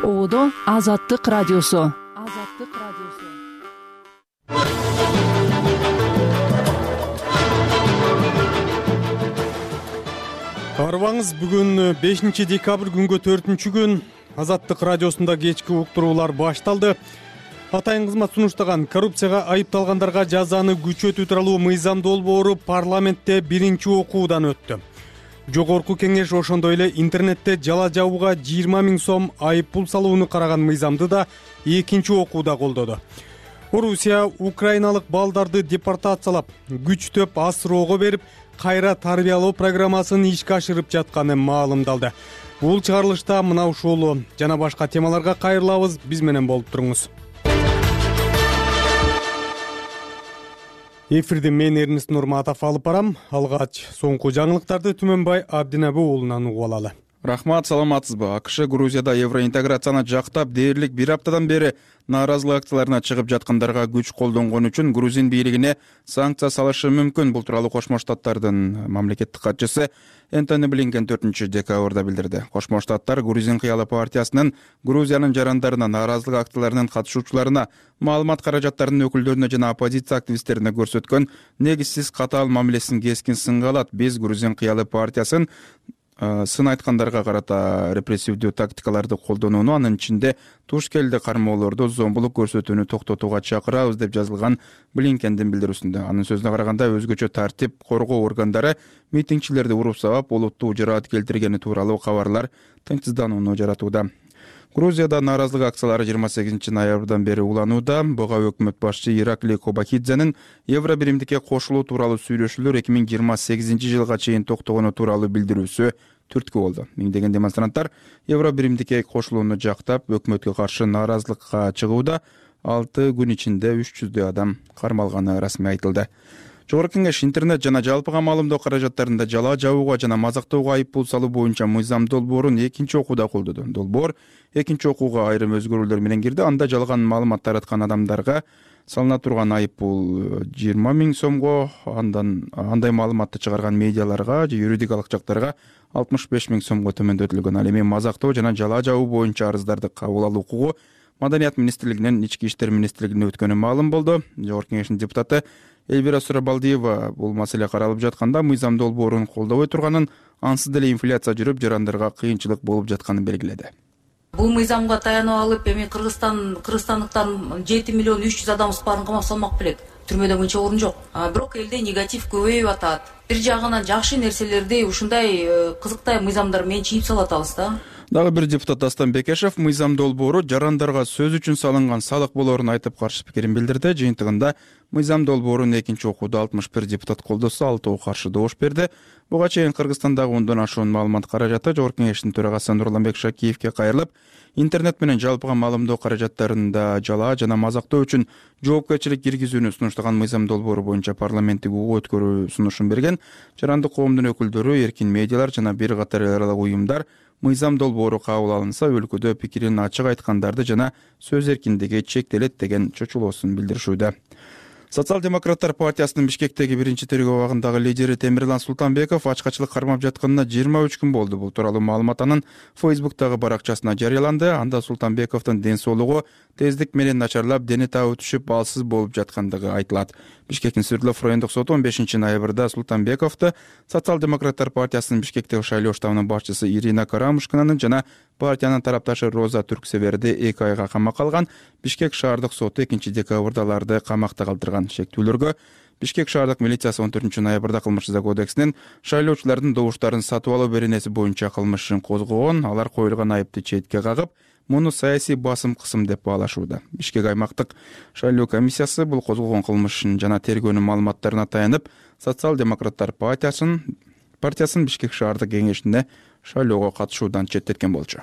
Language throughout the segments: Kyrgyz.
Оодо Азаттык радиосу. Арбаңыз, бүгүн 5 декабрь күнгө 4-күн Азаттык радиосунда кечки уктуруулар башталды. Атайын кызмат сунуштаган коррупцияга айыпталгандарга жазаны күчөтүү тууралуу мыйзам долбоору парламентте 1-окуудан өттү. Жогорку кеңеш ошондой эле интернетте жала жабууга 20 000 сом айып пул салууну караган мыйзамды да 2-окууда колдоду. Орусия украиналык балдарды депортациялап, күчтөп асыроого берип, кайра тарбиялоо программасын ишке ашырып жатканы маалымдалды. Бул чыгарылышта мына ушул жана башка темаларга кайрылабыз, биз менен болуп туруңуз. Эфирди мен Эрнест Нурматов алып барам. Алгач соңку жаңылыктарды Түмөнбай Абдинабы уулунан угуп алалы. Рахмат, саламатсызбы? АКШ Грузияда евроинтеграцияны жактап дээрлик бир аптадан бери нааразылык акцияларына чыгып жаткандарга күч колдонгон үчүн грузин бийлигине санкция салышы мүмкүн. Бул тууралуу Кошмо Штаттардын мамлекеттик катчысы Энтони Блинкен 4-декабрда билдирди. Кошмо Штаттар Грузин кыялы партиясынын Грузиянын жарандарына, нааразылык акцияларынын катышуучуларына, маалымат каражаттарынын өкүлдөрүнө жана оппозиция активисттерине көрсөткөн негизсиз катаал мамилесин кескин сынга алат. Биз Грузин кыялы партиясын сын айткандарга карата репрессивдүү тактикаларды колдонууну, анын ичинде туш келди кармоолорду, зомбулук көрсөтүүнү токтотууга чакырабыз деп жазылган Блинкендин билдирүүсүндө. Анын сөзүнө караганда, өзгөчө тартип коргоо органдары митингчилерди уруп сабап, олуттуу жараат келтиргени тууралуу кабарлар тынчсызданууну жаратууда. Грузияда нааразылык акциялары 28 ноябрдан бери уланууда. Буга өкмөт башчы Иракли Кобакидзенин евро биримдикке кошулуу тууралуу сүйлөшүүлөр 2028 жылга чейин токтогону тууралуу билдирүүсү түрткү болду. Миңдеген демонстранттар евро биримдикке кошулууну жактап, өкмөткө каршы нааразылыкка чыгууда. 6 күн ичинде 300 адам кармалганы расмий айтылды. Жогорку кеңеш интернет жана жалпыга маалымдоо каражаттарында жала жабууга жана мазактоого айып пул салуу боюнча мыйзам долбоорун 2-окууда колдоду. Долбоор 2-окууга айрым өзгөрүүлөр менен кирди. Анда жалган маалымат тараткан адамдарга салына турган айып пул 20 000 сомго, андай маалыматты чыгарган медиаларга же юридикалык жактарга 65 000 сомго төмөндөтүлгөн. Ал эми мазактоо жана жала жабуу боюнча арыздарды кабыл алуу укугу Маданият министрлигинен Ички иштер министрлигине өткөнү маалым болду. Жогорку кеңештин депутаты Эльвира Сурабалдиева бул маселе каралып жатканда мыйзам долбоорун колдобой турганын, ансыз деле инфляция жүрүп, жарандарга кыйынчылык болуп жатканын белгиледи. Бул мыйзамга таянып алып, эми кыргызстандыктан 7 миллион 300 адамыбыз баарын камап салмак белек. Түрмөдө мынча орун жок. Бирок элде негатив көбөйүп атат. Бир жагынан жакшы нерселерди ушундай кызыктай мыйзамдар менен чийип салат алыс да. Дагы бир депутат Дастан Бекешев мыйзам долбоору жарандарга сөз үчүн салынган салык болоорун айтып каршы пикирин билдирди. Жыйынтыгында мыйзам долбоорун 2-окууда 61 депутат колдосо, 6 каршы добуш берди. Буга чейин Кыргызстандагы 10дон ашуун маалымат каражаты Жогорку кеңештин төрагасы Нурланбек Шакиевке кайрылып, интернет менен жалпыга маалымдоо каражаттарында жала жана мазактоо үчүн жоопкерчилик киргизүүнү сунуштаган мыйзам долбоору боюнча парламенттик угуу өткөрүү сунушун берген. Жарандык коомдун өкүлдөрү, эркин медиалар жана бир катар эл аралык уюмдар мыйзам долбоору кабыл алынса, өлкөдө пикирин ачык айткандарды жана сөз эркиндиги чектелет деген чочулоосун билдиришүүдө. Социал-демократтар партиясынын Бишкектеги 1-тергөө абагындагы лидери Темирлан Султанбеков ачкачылык кармап жатканына 23 күн болду. Бул тууралуу маалымат анын Фейсбуктагы баракчасына жарыяланды. Анда Султанбековдун ден соолугу тездик менен начарлап, дени табы түшүп, балсыз болуп жаткандыгы айтылат. Бишкектин Свердлов райондук соту 15 ноябрда Султанбековду Социал-демократтар партиясынын Бишкектеги шайлоо штабынын башчысы Ирина Карамушкинанын жана партиянын тарапташы Роза Түрксеверди 2 айга камакка алган. Бишкек шаардык соту 2-декабрда аларды камакта калтырган. Шектүүлөргө Бишкек шаардык милициясы 14 ноябрда кылмыш жаза кодексинин шайлоочулардын добуштарын сатып алуу беренеси боюнча кылмыш ишин козгогон. Алар коюлган айыпты четке кагып, муну саясий басым кысым деп баалашууда. Бишкек аймактык шайлоо комиссиясы бул козгогон кылмыштын жана тергөөнүн маалыматтарына таянып, Социал-демократтар партиясын Бишкек шаардык кеңешине шайлоого катышуудан четтеткен болчу.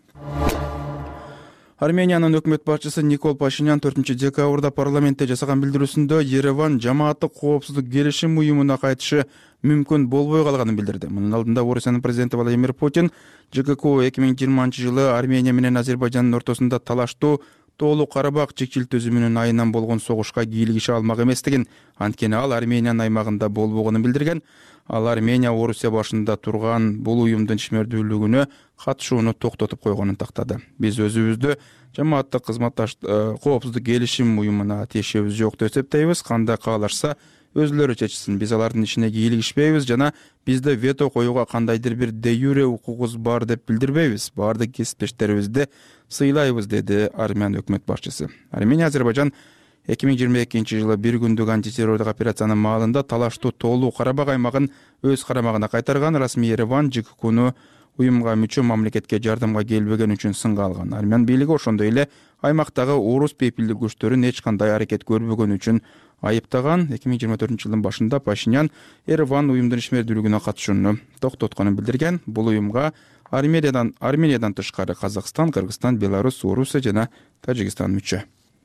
Армениянын өкмөт башчысы Никол Пашинян 4-декабрда парламентте жасаган билдирүүсүндө Ереван жамааттык коопсуздук келишим уюмуна кайтышы мүмкүн болбой калганын билдирди. Мунун алдында Орусиянын президенти Владимир Путин ЖКК 2020 жылы Армения менен Азербайжандын ортосунда талаштуу Тоолуу Карабак чекчил төзүмүнүн айынан болгон согушка кийлигише алмак эместигин, анткени ал Армениянын аймагында болбогонун билдирген. ал Армения Орусия башында турган бул уюмдун ишмердүүлүгүнө катышууну токтотуп койгонун тактады. Биз өзүбүздү жамааттык коопсуздук келишим уюмуна тиешебиз жок деп эсептейбиз. Кандай каалашса өзүлөрү чечсин. Биз алардын ишине кийлигишпейбиз жана бизде вето коюуга кандайдыр бир де юре укугубуз бар деп билдирбейбиз. Баардык кесиптештерибизди сыйлайбыз, деди Армян өкмөт башчысы. Армения Азербайжан 2022 жылы бир күндүк антитеррорлук операциянын маалында талаштуу тоолуу Карабак аймагын өз карамагына кайтарган. Расмий Ереван ЖККну уюмга мүчө мамлекетке жардамга келбеген үчүн сынга алган. Армян бийлиги ошондой эле аймактагы орус пепилдик күчтөрүн эч кандай аракет көрбөгөн үчүн айыптаган. 2024 жылдын башында Пашинян Ереван уюмдун ишмердүүлүгүнө катышууну токтотконун билдирген. Бул уюмга Армениядан тышкары Казакстан, Кыргызстан, Беларусь, Орусия жана Тажикстан мүчө.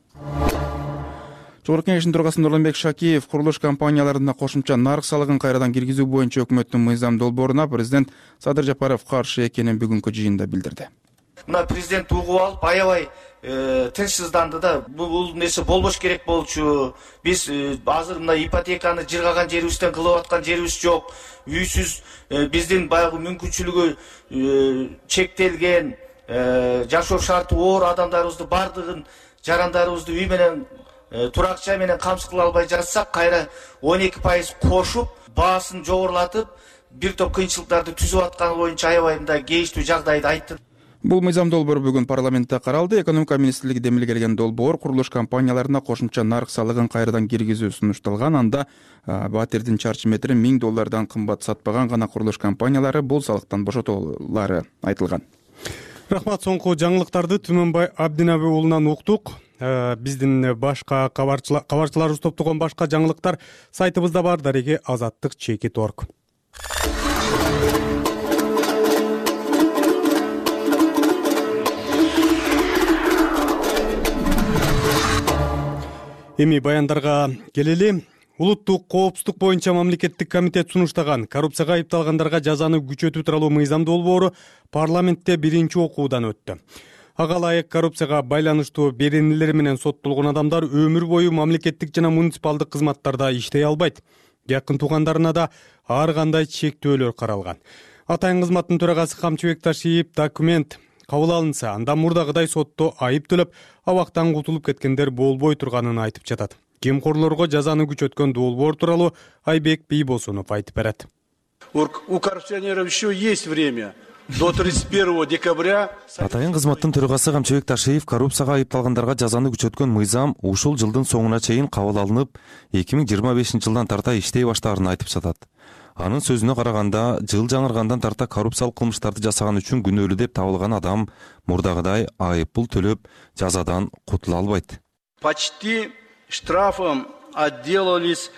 Жогорку Кеңештин төрагасы Нурланбек Шакиев курулуш компанияларына кошумча нарык салыгын кайрадан киргизүү боюнча өкмөттүн мыйзам долбооруна президент Садыр Жапаров каршы экенин бүгүнкү жыйында билдирди. Мына президент угуп алып, аябай тынчсызданды да. Бул нерсе болбош керек болчу. Биз азыр мына ипотеканы жыргаган жерибизден кылып аткан жерибиз жок. Үйсүз биздин баягы мүмкүнчүлүгү чектелген, жашоо шарты оор адамдарыбызды бардыгын жарандарыбызды үй менен туракча менен камсыз кыла албай жатсак, кайра 12% кошуп, баасын жогорулатып, бир топ кыйынчылыктарды түзүп атканы боюнча аябай мындай кейиштүү жагдайды айтты. Бул мыйзам долбоору бүгүн парламентте каралды. Экономика министрлиги демилгелеген долбоор курулуш компанияларына кошумча нарык салыгын кайрадан киргизүү сунушталган. Анда батирдин чарчы метрин $1000 кымбат сатпаган гана курулуш компаниялары бул салыктан бошотулары айтылган. Рахмат, соңку жаңылыктарды Түмөнбай Абдинабы уулунан уктук. Биздин башка кабарчыларыбыз топтогон башка жаңылыктар сайтыбызда бар. Дареги azattik.org. Эми баяндарга келели. Улуттук коопсуздук боюнча мамлекеттик комитет сунуштаган коррупцияга айыпталгандарга жазаны күчөтүү тууралуу мыйзам долбоору парламентте биринчи окуудан өттү. Ага ылайык коррупцияга байланыштуу беренелер менен соттолгон адамдар өмүр бою мамлекеттик жана муниципалдык кызматтарда иштей албайт. Жакын туугандарына да ар кандай чектөөлөр каралган. Атайын кызматтын төрагасы Камчыбек Ташиев документ кабыл алынса, анда мурдагыдай сотто айып төлөп, абактан кутулуп кеткендер болбой турганын айтып жатат. Кемкорлорго жазаны күчөткөн долбоор тууралуу Айбек Бийбосунов айтып берет. У коррупционеров еще есть время. До 31 декабря. Атайын кызматтын төрагасы Камчыбек Ташиев коррупцияга айыпталгандарга жазаны күчөткөн мыйзам ушул жылдын соңуна чейин кабыл алынып, 2025 жылдан тарта иштей баштаарын айтып жатат. Анын сөзүнө караганда, жыл жаңыргандан тарта коррупциялык кылмыштарды жасаган үчүн күнөөлүү деп табылган адам мурдагыдай айыппул төлөп, жазадан кутула албайт. Почти штрафом отделались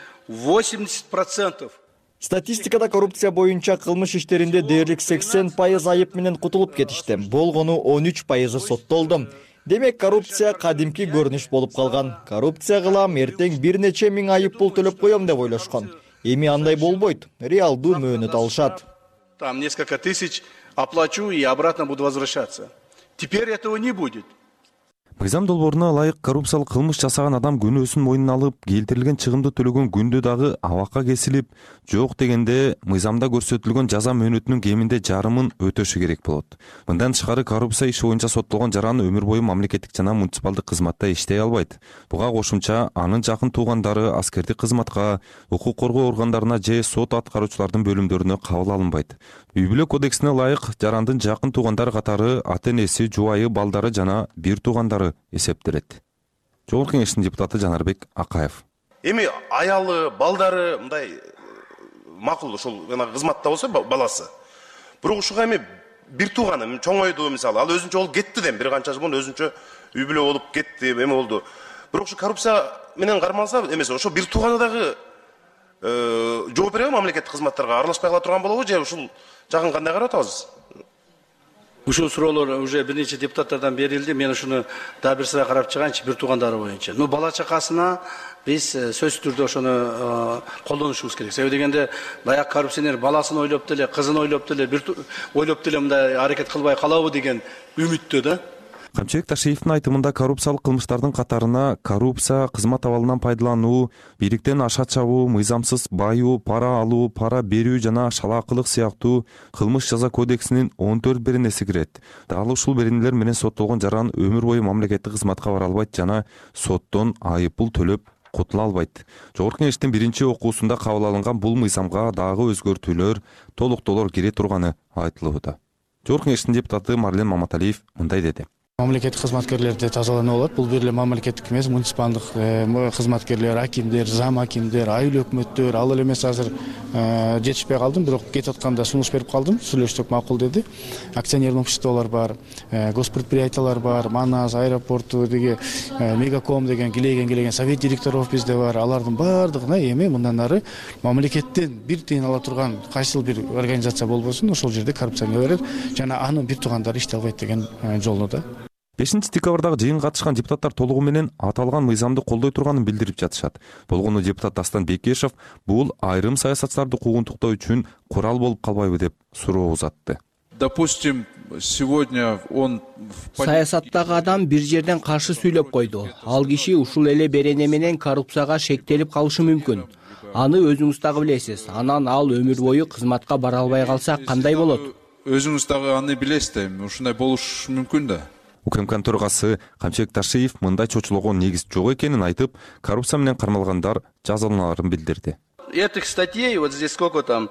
80%. Статистикада коррупция боюнча кылмыш иштеринде дээрлик 80% айып менен кутулуп кетишти. Болгону 13% соттолду. Демек коррупция кадимки көрүнүш болуп калган. Коррупция кылам, эртең бир нече миң айыппул төлөп коем деп ойлошкон. Эми андай болбойт. Реалдуу мөөнөт алышат. Там несколько тысяч оплачу и обратно буду возвращаться. Теперь этого не будет. Мыйзам долбооруна ылайык коррупциялык кылмыш жасаган адам күнөөсүн мойнуна алып, келтирилген чыгымды төлөгөн күндө дагы абакка кесилип, жок дегенде мыйзамда көрсөтүлгөн жаза мөөнөтүнүн кеминде жарымын өтөшү керек болот. Мындан тышкары коррупция иши боюнча соттолгон жаран өмүр бою мамлекеттик жана муниципалдык кызматта иштей албайт. Буга кошумча анын жакын туугандары аскердик кызматка, укук коргоо органдарына же сот аткаруучулардын бөлүмдөрүнө кабыл алынбайт. Үй бүлө кодексине ылайык жарандын жакын туугандары катары ата-энеси, жубайы, балдары жана бир туугандары эсептелет. Жогорку Кеңештин депутаты Жанарбек Акаев. Эми аялы, балдары мындай макул ошол кызматта болсо баласы. Бирок ушуга эми бир тууганы чоңойду мисалы, ал өзүнчө болуп кетти дем, бир канча жыл өзүнчө үй бүлө болуп кетти, эме болду. Бирок ушу коррупция менен кармалса эмесе, ошо бир тууганы дагы жооп береби мамлекеттик кызматтарга аралашпай кала турган болобу же ушул жагын кандай карап атабыз? Ушул суроолор уже бир нече депутаттардан берилди. Мен ушуну да бир сыра карап чыгайынчы бир туугандары боюнча. Бала чакасына биз сөзсүз түрдө ошону колдонушубуз керек. Себеби дегенде баягы коррупционер баласын ойлоп деле, кызын ойлоп деле, бир ойлоп деле мындай аракет кылбай калабы деген үмүттө да. Камчыбек Ташиевдин айтымында коррупциялык кылмыштардын катарына коррупция, кызмат абалынан пайдалануу, бийликтен аша чабуу, мыйзамсыз байуу, пара алуу, пара берүү жана шалаакылык сыяктуу кылмыш жаза кодексинин 14 беренеси кирет. Дал ушул беренелер менен соттолгон жаран өмүр бою мамлекеттик кызматка бара албайт жана соттон айып пул төлөп кутула албайт. Жогорку Кеңештин биринчи окуусунда кабыл алынган бул мыйзамга дагы өзгөртүүлөр, толуктоолор кире турганы айтылууда. Жогорку Кеңештин депутаты Марлен Маматалиев мындай деди. Мамлекеттик кызматкерлерде тазалануу болот. Бул бир эле мамлекеттик эмес, муниципалдык кызматкерлер, акимдер, зам акимдер, айыл өкмөттөр, ал эле эмес азыр жетишпей калдым, бирок кетип атканда сунуш берип калдым. Сүйлөштүк, макул деди. Акционерлик обществолор бар, госпредприятиялар бар, Манас, аэропорту деги, Мегаком деген килеген совет директоров бизде бар. Алардын баардыгына эми мындан ары мамлекеттен бир тыйын ала турган кайсыл бир организация болбосун, ошол жерде коррупционерлер жана анын бир туугандары иштей албайт деген жолдо. 5-декабрдагы жыйынга катышкан депутаттар толугу менен аталган мыйзамды колдой турганын билдирип жатышат. Болгону депутат Дастан Бекешев бул айрым саясатчыларды куугунтуктоо үчүн курал болуп калбайбы деп суроо узатты. Допустим, сегодня он саясаттагы адам бир жерден каршы сүйлөп койду. Ал киши ушул эле берене менен коррупцияга шектелип калышы мүмкүн. Аны өзүңүз дагы билесиз. Анан ал өмүр бою кызматка бара албай калса кандай болот? Өзүңүз дагы аны билесиз да, ушундай болуш мүмкүн да. УКМКнын төрагасы Камчыбек Ташиев мындай чочулоого негиз жок экенин айтып, коррупция менен кармалгандар жазаланаарын билдирди. Этих статей, вот здесь сколько там,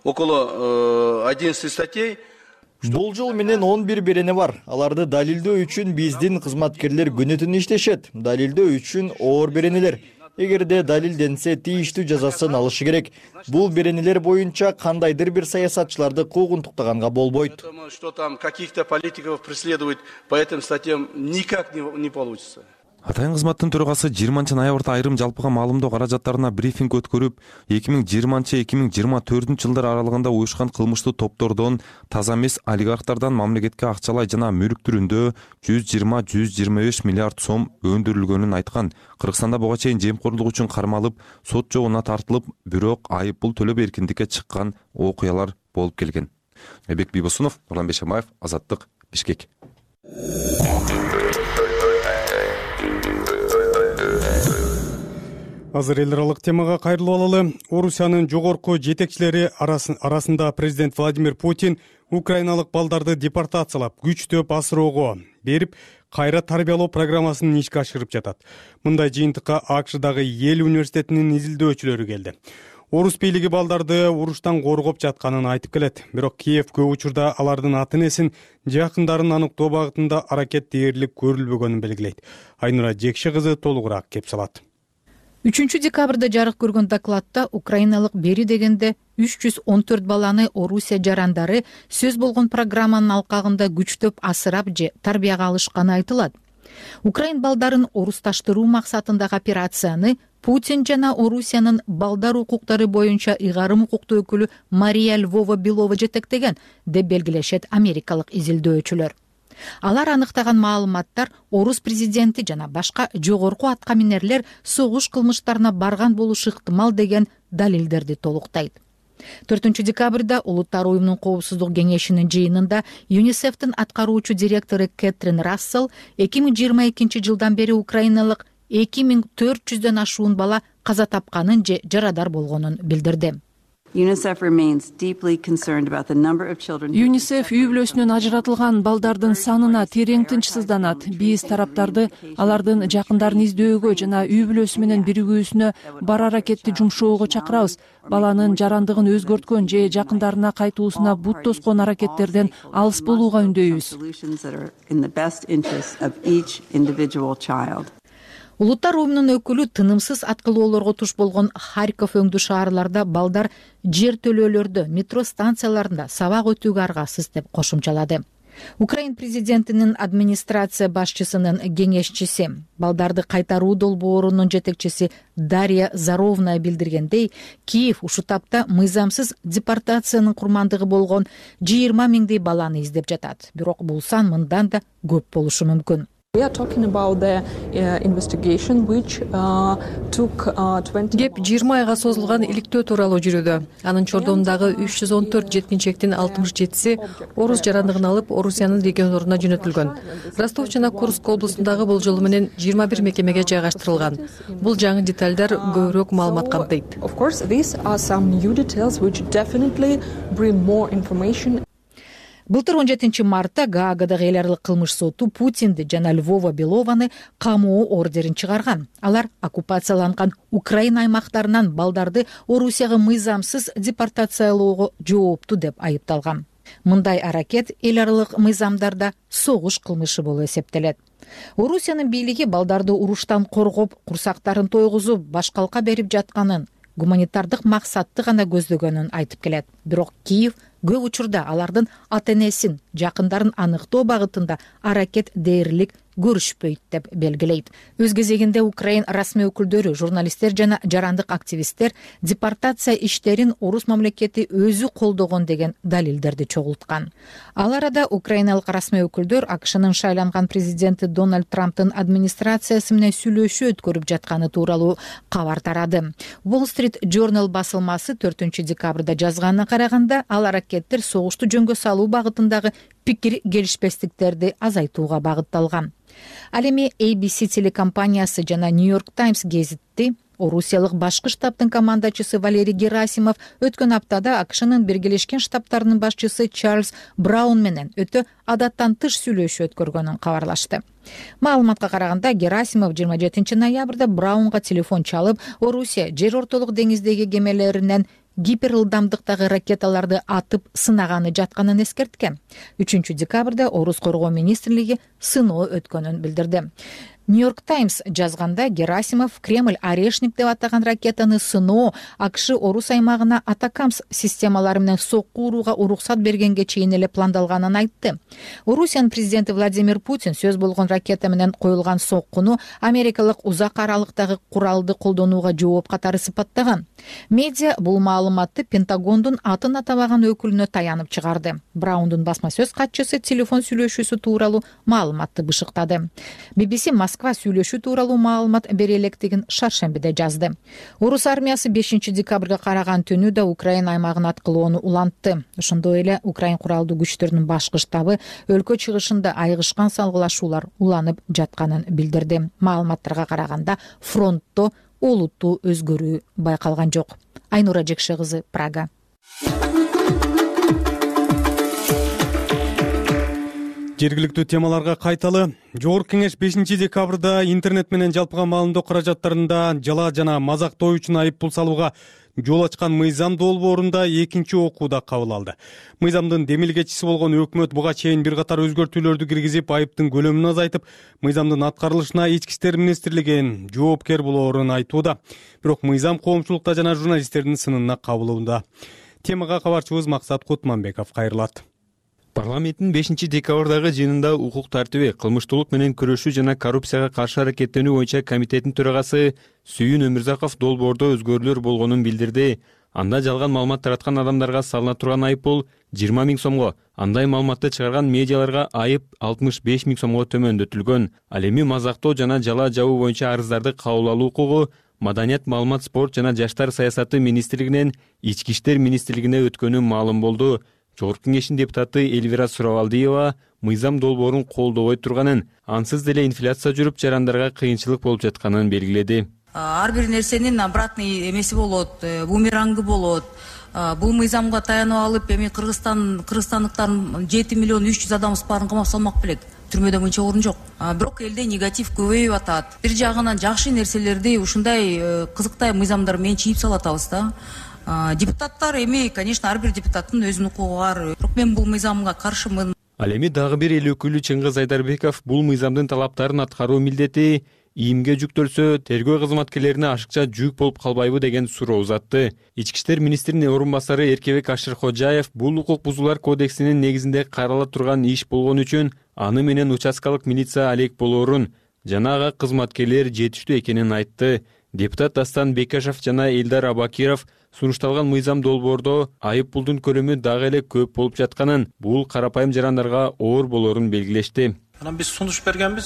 около 11 статей. Бул жол менен 11 берене бар. Аларды далилдөө үчүн биздин кызматкерлер күнү-түн иштешет. Далилдөө үчүн оор беренелер. Эгерде далилденсе тийиштүү жазасын алышы керек. Бул беренелер боюнча кандайдыр бир саясатчыларды куугунтуктаганга болбойт. Что там каких-то политиков преследовать по этим статьям никак не получится. Атайын кызматтын төрагасы 20-ноябрда айрым жалпыга маалымдоо каражаттарына брифинг өткөрүп, 2020-2024 жылдар аралыгында уюшкан кылмыштуу топтордон таза эмес олигархтардан мамлекетке акчалай жана мүлк түрүндө 120-125 миллиард сом өндүрүлгөнүн айткан. Кыргызстанда буга чейин жемкорлук үчүн кармалып, сот жолуна тартылып, бирок айып пул төлөп эркиндикке чыккан окуялар болуп келген. Эбек Бибосунов, Нурлан Бешемаев, Азаттык, Бишкек. Азыр эл аралык темага кайрылып алалы. Орусиянын жогорку жетекчилери арасында президент Владимир Путин украиналык балдарды депортациялап, күчтөп асыроого берип, кайра тарбиялоо программасын ишке ашырып жатат. Мындай жыйынтыкка АКШдагы Йель университетинин изилдөөчүлөрү келди. Орус бийлиги балдарды уруштан коргоп жатканын айтып келет. Бирок Киев көп учурда алардын ата-энесин, жакындарын аныктоо багытында аракет дээрлик көрүлбөгөнүн белгилейт. Айнура Жекши кызы толугураак кеп салат. 3 декабрда жарык көргөн докладта украиналык бери дегенде 314 баланы Орусия жарандары сөз болгон программанын алкагында күчтөп асырап же тарбияга алышканы айтылат. Украин балдарын орусташтыруу максатындагы операцияны Путин жана Орусиянын балдар укуктары боюнча ыйгарым укуктуу өкүлү Мария Львова Белова жетектеген деп белгилешет америкалык изилдөөчүлөр. Алар аныктаган маалыматтар Орус президенти жана башка жогорку аткаминерлер согуш кылмыштарына барган болушу ыктымал деген далилдерди толуктайт. 4 декабрда Улуттар уюмунун коопсуздук кеңешинин жыйынында ЮНИСЕФтин аткаруучу директору Кэтрин Рассел 2022 жылдан бери украиналык 2400дөн ашуун бала каза тапканын же жарадар болгонун билдирди. ЮНИСЕФ үй бүлөсүнөн ажыратылган балдардын санына терең тынчсызданат. Биз тараптарды алардын жакындарын издөөгө жана үй бүлөсү менен биригүүсүнө бар аракетти жумшоого чакырабыз. Баланын жарандыгын өзгөрткөн же жакындарына кайтуусуна бут тоскон аракеттерден алыс болууга үндөйбүз. Улуттар уюмунун өкүлү тынымсыз аткылоолорго туш болгон Харьков өңдүү шаарларда балдар жер төлөөлөрдө, метро станцияларында сабак өтүүгө аргасыз деп кошумчалады. Украин президентинин администрация башчысынын кеңешчиси, балдарды кайтаруу долбоорунун жетекчиси Дарья Заровна билдиргендей, Киев ушул тапта мыйзамсыз депортациянын курмандыгы болгон 20 миңдей баланы издеп жатат. Бирок бул сан мындан да көп болушу мүмкүн. Кеп 20 айга созулган иликтөө тууралуу жүрүүдө. Анын чордонундагы 314 жеткинчектин 67-си орус жарандыгын алып, Орусиянын региондоруна жөнөтүлгөн. Ростов жана Курск облусундагы болжолу менен 21 мекемеге жайгаштырылган. Бул жаңы детальдар көбүрөөк маалымат камтыйт. Былтыр 17 мартта Гаагадагы эл аралык кылмыш соту Путинди жана Львова Белованы камоо ордерин чыгарган. Алар оккупацияланган Украина аймактарынан балдарды Орусияга мыйзамсыз депортациялоого жоопту деп айыпталган. Мындай аракет эл аралык мыйзамдарда согуш кылмышы болуп эсептелет. Орусиянын бийлиги балдарды уруштан коргоп, курсактарын тойгузуп, башкалка берип жатканын, гуманитардык максатты гана көздөгөнүн айтып келет. Бирок Киев көп учурда алардын ата-энесин, жакындарын аныктоо багытында аракет дээрлик көрүшпөйт деп белгилейт. Өз кезегинде Украин расмий өкүлдөрү, журналисттер жана жарандык активисттер депортация иштерин орус мамлекети өзү колдогон деген далилдерди чогулткан. Ал арада украиналык расмий өкүлдөр АКШнын шайланган президенти Дональд Трамптын администрациясы менен сүйлөшүү өткөрүп жатканы тууралуу кабар тарады. Wall Street Journal басылмасы 4 декабрда жазганына караганда, ал аракеттер согушту жөнгө салуу багытындагы пикир келишпестиктерди азайтууга багытталган. Ал эми ABC телекомпаниясы жана New York Times гезитти Орусиялык башкы штабтын командачысы Валерий Герасимов өткөн аптада АКШнын Биргелешкен Штаттарынын башчысы Чарльз Браун менен өтө адаттан тыш сүйлөшүү өткөргөнүн кабарлашты. Маалыматка караганда, Герасимов 27 ноябрда Браунга телефон чалып, Орусия жер ортолук деңиздеги кемелеринен гиперылдамдыктагы ракеталарды атып сынаганы жатканын эскерткен. 3 декабрда Орус коргоо министрлиги сыноо өткөнүн билдирди. New York Times жазганда, Герасимов Кремль Орешник деп атаган ракетаны сыноо АКШ Орус аймагына Атакамс системалары менен сокку урууга уруксат бергенге чейин эле пландалганын айтты. Орусиянын президенти Владимир Путин сөз болгон ракета менен коюлган соккуну америкалык узак аралыктагы куралды колдонууга жооп катары сыпаттаган. Медиа бул маалыматты Пентагондун атын атабаган өкүлүнө таянып чыгарды. Браундун басма сөз катчысы телефон сүйлөшүүсү тууралуу маалыматты бышыктады. BBC Москва сүйлөшүү тууралуу маалымат бере электигин шаршембиде жазды. Орус армиясы 5 декабрга караган түнү да Украина аймагын аткылоону улантты. Ошондой эле Украин куралдуу күчтөрүнүн башкы штабы өлкө чыгышында айгышкан салгылашуулар уланып жатканын билдирди. Маалыматтарга караганда, фронтто олуттуу өзгөрүү байкалган жок. Айнура Жекше кызы, Прага. Жергиликтүү темаларга кайталы. Жогорку кеңеш 5 декабрда интернет менен жалпыга маалымдоо каражаттарында жала жана мазактоо үчүн айыппул салууга жол ачкан мыйзам долбоорунда экинчи окууда кабыл алды. Мыйзамдын демилгечиси болгон өкмөт буга чейин бир катар өзгөртүүлөрдү киргизип, айыптын көлөмүн азайтып, мыйзамдын аткарылышына Ички иштер министрлигинин жоопкер болоорун айтууда. Бирок мыйзам коомчулукта жана журналисттердин сынына кабылууда. Темага кабарчыбыз Максат Кутманбеков кайрылат. Парламенттин 5 декабрдагы жыйынында укук тартиби, кылмыштуулук менен күрөшүү жана коррупцияга каршы аракеттенүү боюнча комитеттин төрагасы Сүйүн Өмүрзаков долбоордо өзгөрүүлөр болгонун билдирди. Анда жалган маалымат тараткан адамдарга салына турган айыппул 20 000 сомго, андай маалыматты чыгарган медиаларга айып 65 000 сомго төмөндөтүлгөн. Ал эми мазактоо жана жала жабуу боюнча арыздарды кабыл алуу укугу Маданият, маалымат, спорт жана жаштар саясаты министрлигинен Ички иштер министрлигине өткөнү маалым болду. Жогорку кеңештин депутаты Эльвира Суравалдиева мыйзам долбоорун колдобой турганын, ансыз деле инфляция жүрүп, жарандарга кыйынчылык болуп жатканын белгиледи. Ар бир нерсенин обратный эмеси болот, бумерангы болот. Бул мыйзамга таянып алып, эми кыргызстандыктардын 7 300 000 адамыбыз баарын камап салмак белек. Түрмөдө мынча орун жок. Бирок элде негатив көбөйүп атат. Бир жагынан жакшы нерселерди ушундай кызыктай мыйзамдар менен чийип салатабыз да. Депутаттар эми, конечно, ар бир депутаттын өзүнүн укугу бар. Бирок мен бул мыйзамга каршымын. Ал эми дагы бир эл өкүлү Чыңгыз Айдарбеков бул мыйзамдын талаптарын аткаруу милдети ийимге жүктөлсө, тергөө кызматкерлерине ашыкча жүк болуп калбайбы деген суроо узатты. Ички иштер министринин орун басары Эркебек Ашыркожаев бул укук бузуулар кодексинин негизинде карала турган иш болгон үчүн аны менен участкалык милиция алек болоорун жана ага кызматкерлер жетиштүү экенин айтты. Депутат Дастан Бекашев жана Элдар Абакиров сунушталган мыйзам долбоордо айыппулдун көлөмү дагы эле көп болуп жатканын, бул карапайым жарандарга оор болоорун белгилешти. Анан биз сунуш бергенбиз,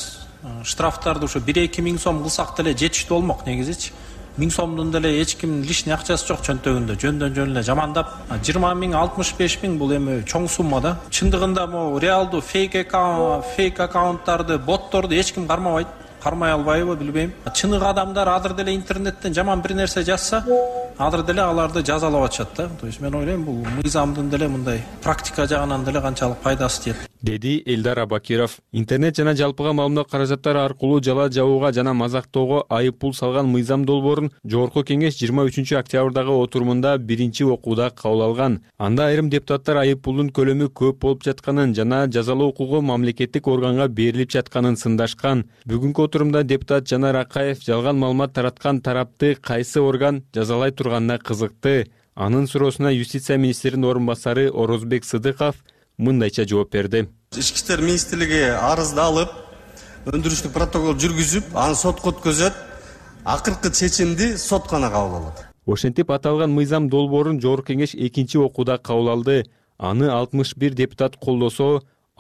штрафтарды ушу 1-2 миң сом кылсак деле жетиштүү болмок негизичи. 1000 сомдун деле эч ким лишний акчасы жок чөнтөгүндө, жөн эле жамандап. 20 миң, 65 миң бул эми чоң сумма да. Чындыгында могу реалдуу фейк аккаунттарды, ботторду эч ким кармабайт. Кармай албайбы билбейм. Чыныгы адамдар азыр деле интернеттен жаман бир нерсе жазса, азыр деле аларды жазалап атышат да. То есть мен ойлойм бул мыйзамдын деле мындай практика жагынан деле канчалык пайдасы тиет, деди Элдар Абакиров. Интернет жана жалпыга маалымат каражаттары аркылуу жала жабууга жана мазактоого айып пул салган мыйзам долбоорун Жогорку Кеңеш 23 октябрдагы отурумунда биринчи окууда кабыл алган. Анда айрым депутаттар айып пулдун көлөмү көп болуп жатканын жана жазалоо укугу мамлекеттик органга берилип жатканын сындашкан. Бүгүнкү отурумда депутат Жанар Акаев жалган маалымат тараткан тарапты кайсы орган жазалай турганына кызыкты. Анын суроосуна юстиция министринин орун басары Орозбек Сыдыков мындайча жооп берди. Ички иштер министрлиги арызды алып, өндүрүштүк протокол жүргүзүп, аны сотко өткөзөт. Акыркы чечимди сот гана кабыл алат. Ошентип аталган мыйзам долбоорун Жогорку Кеңеш 2 окууда кабыл алды. Аны 61 депутат колдосо,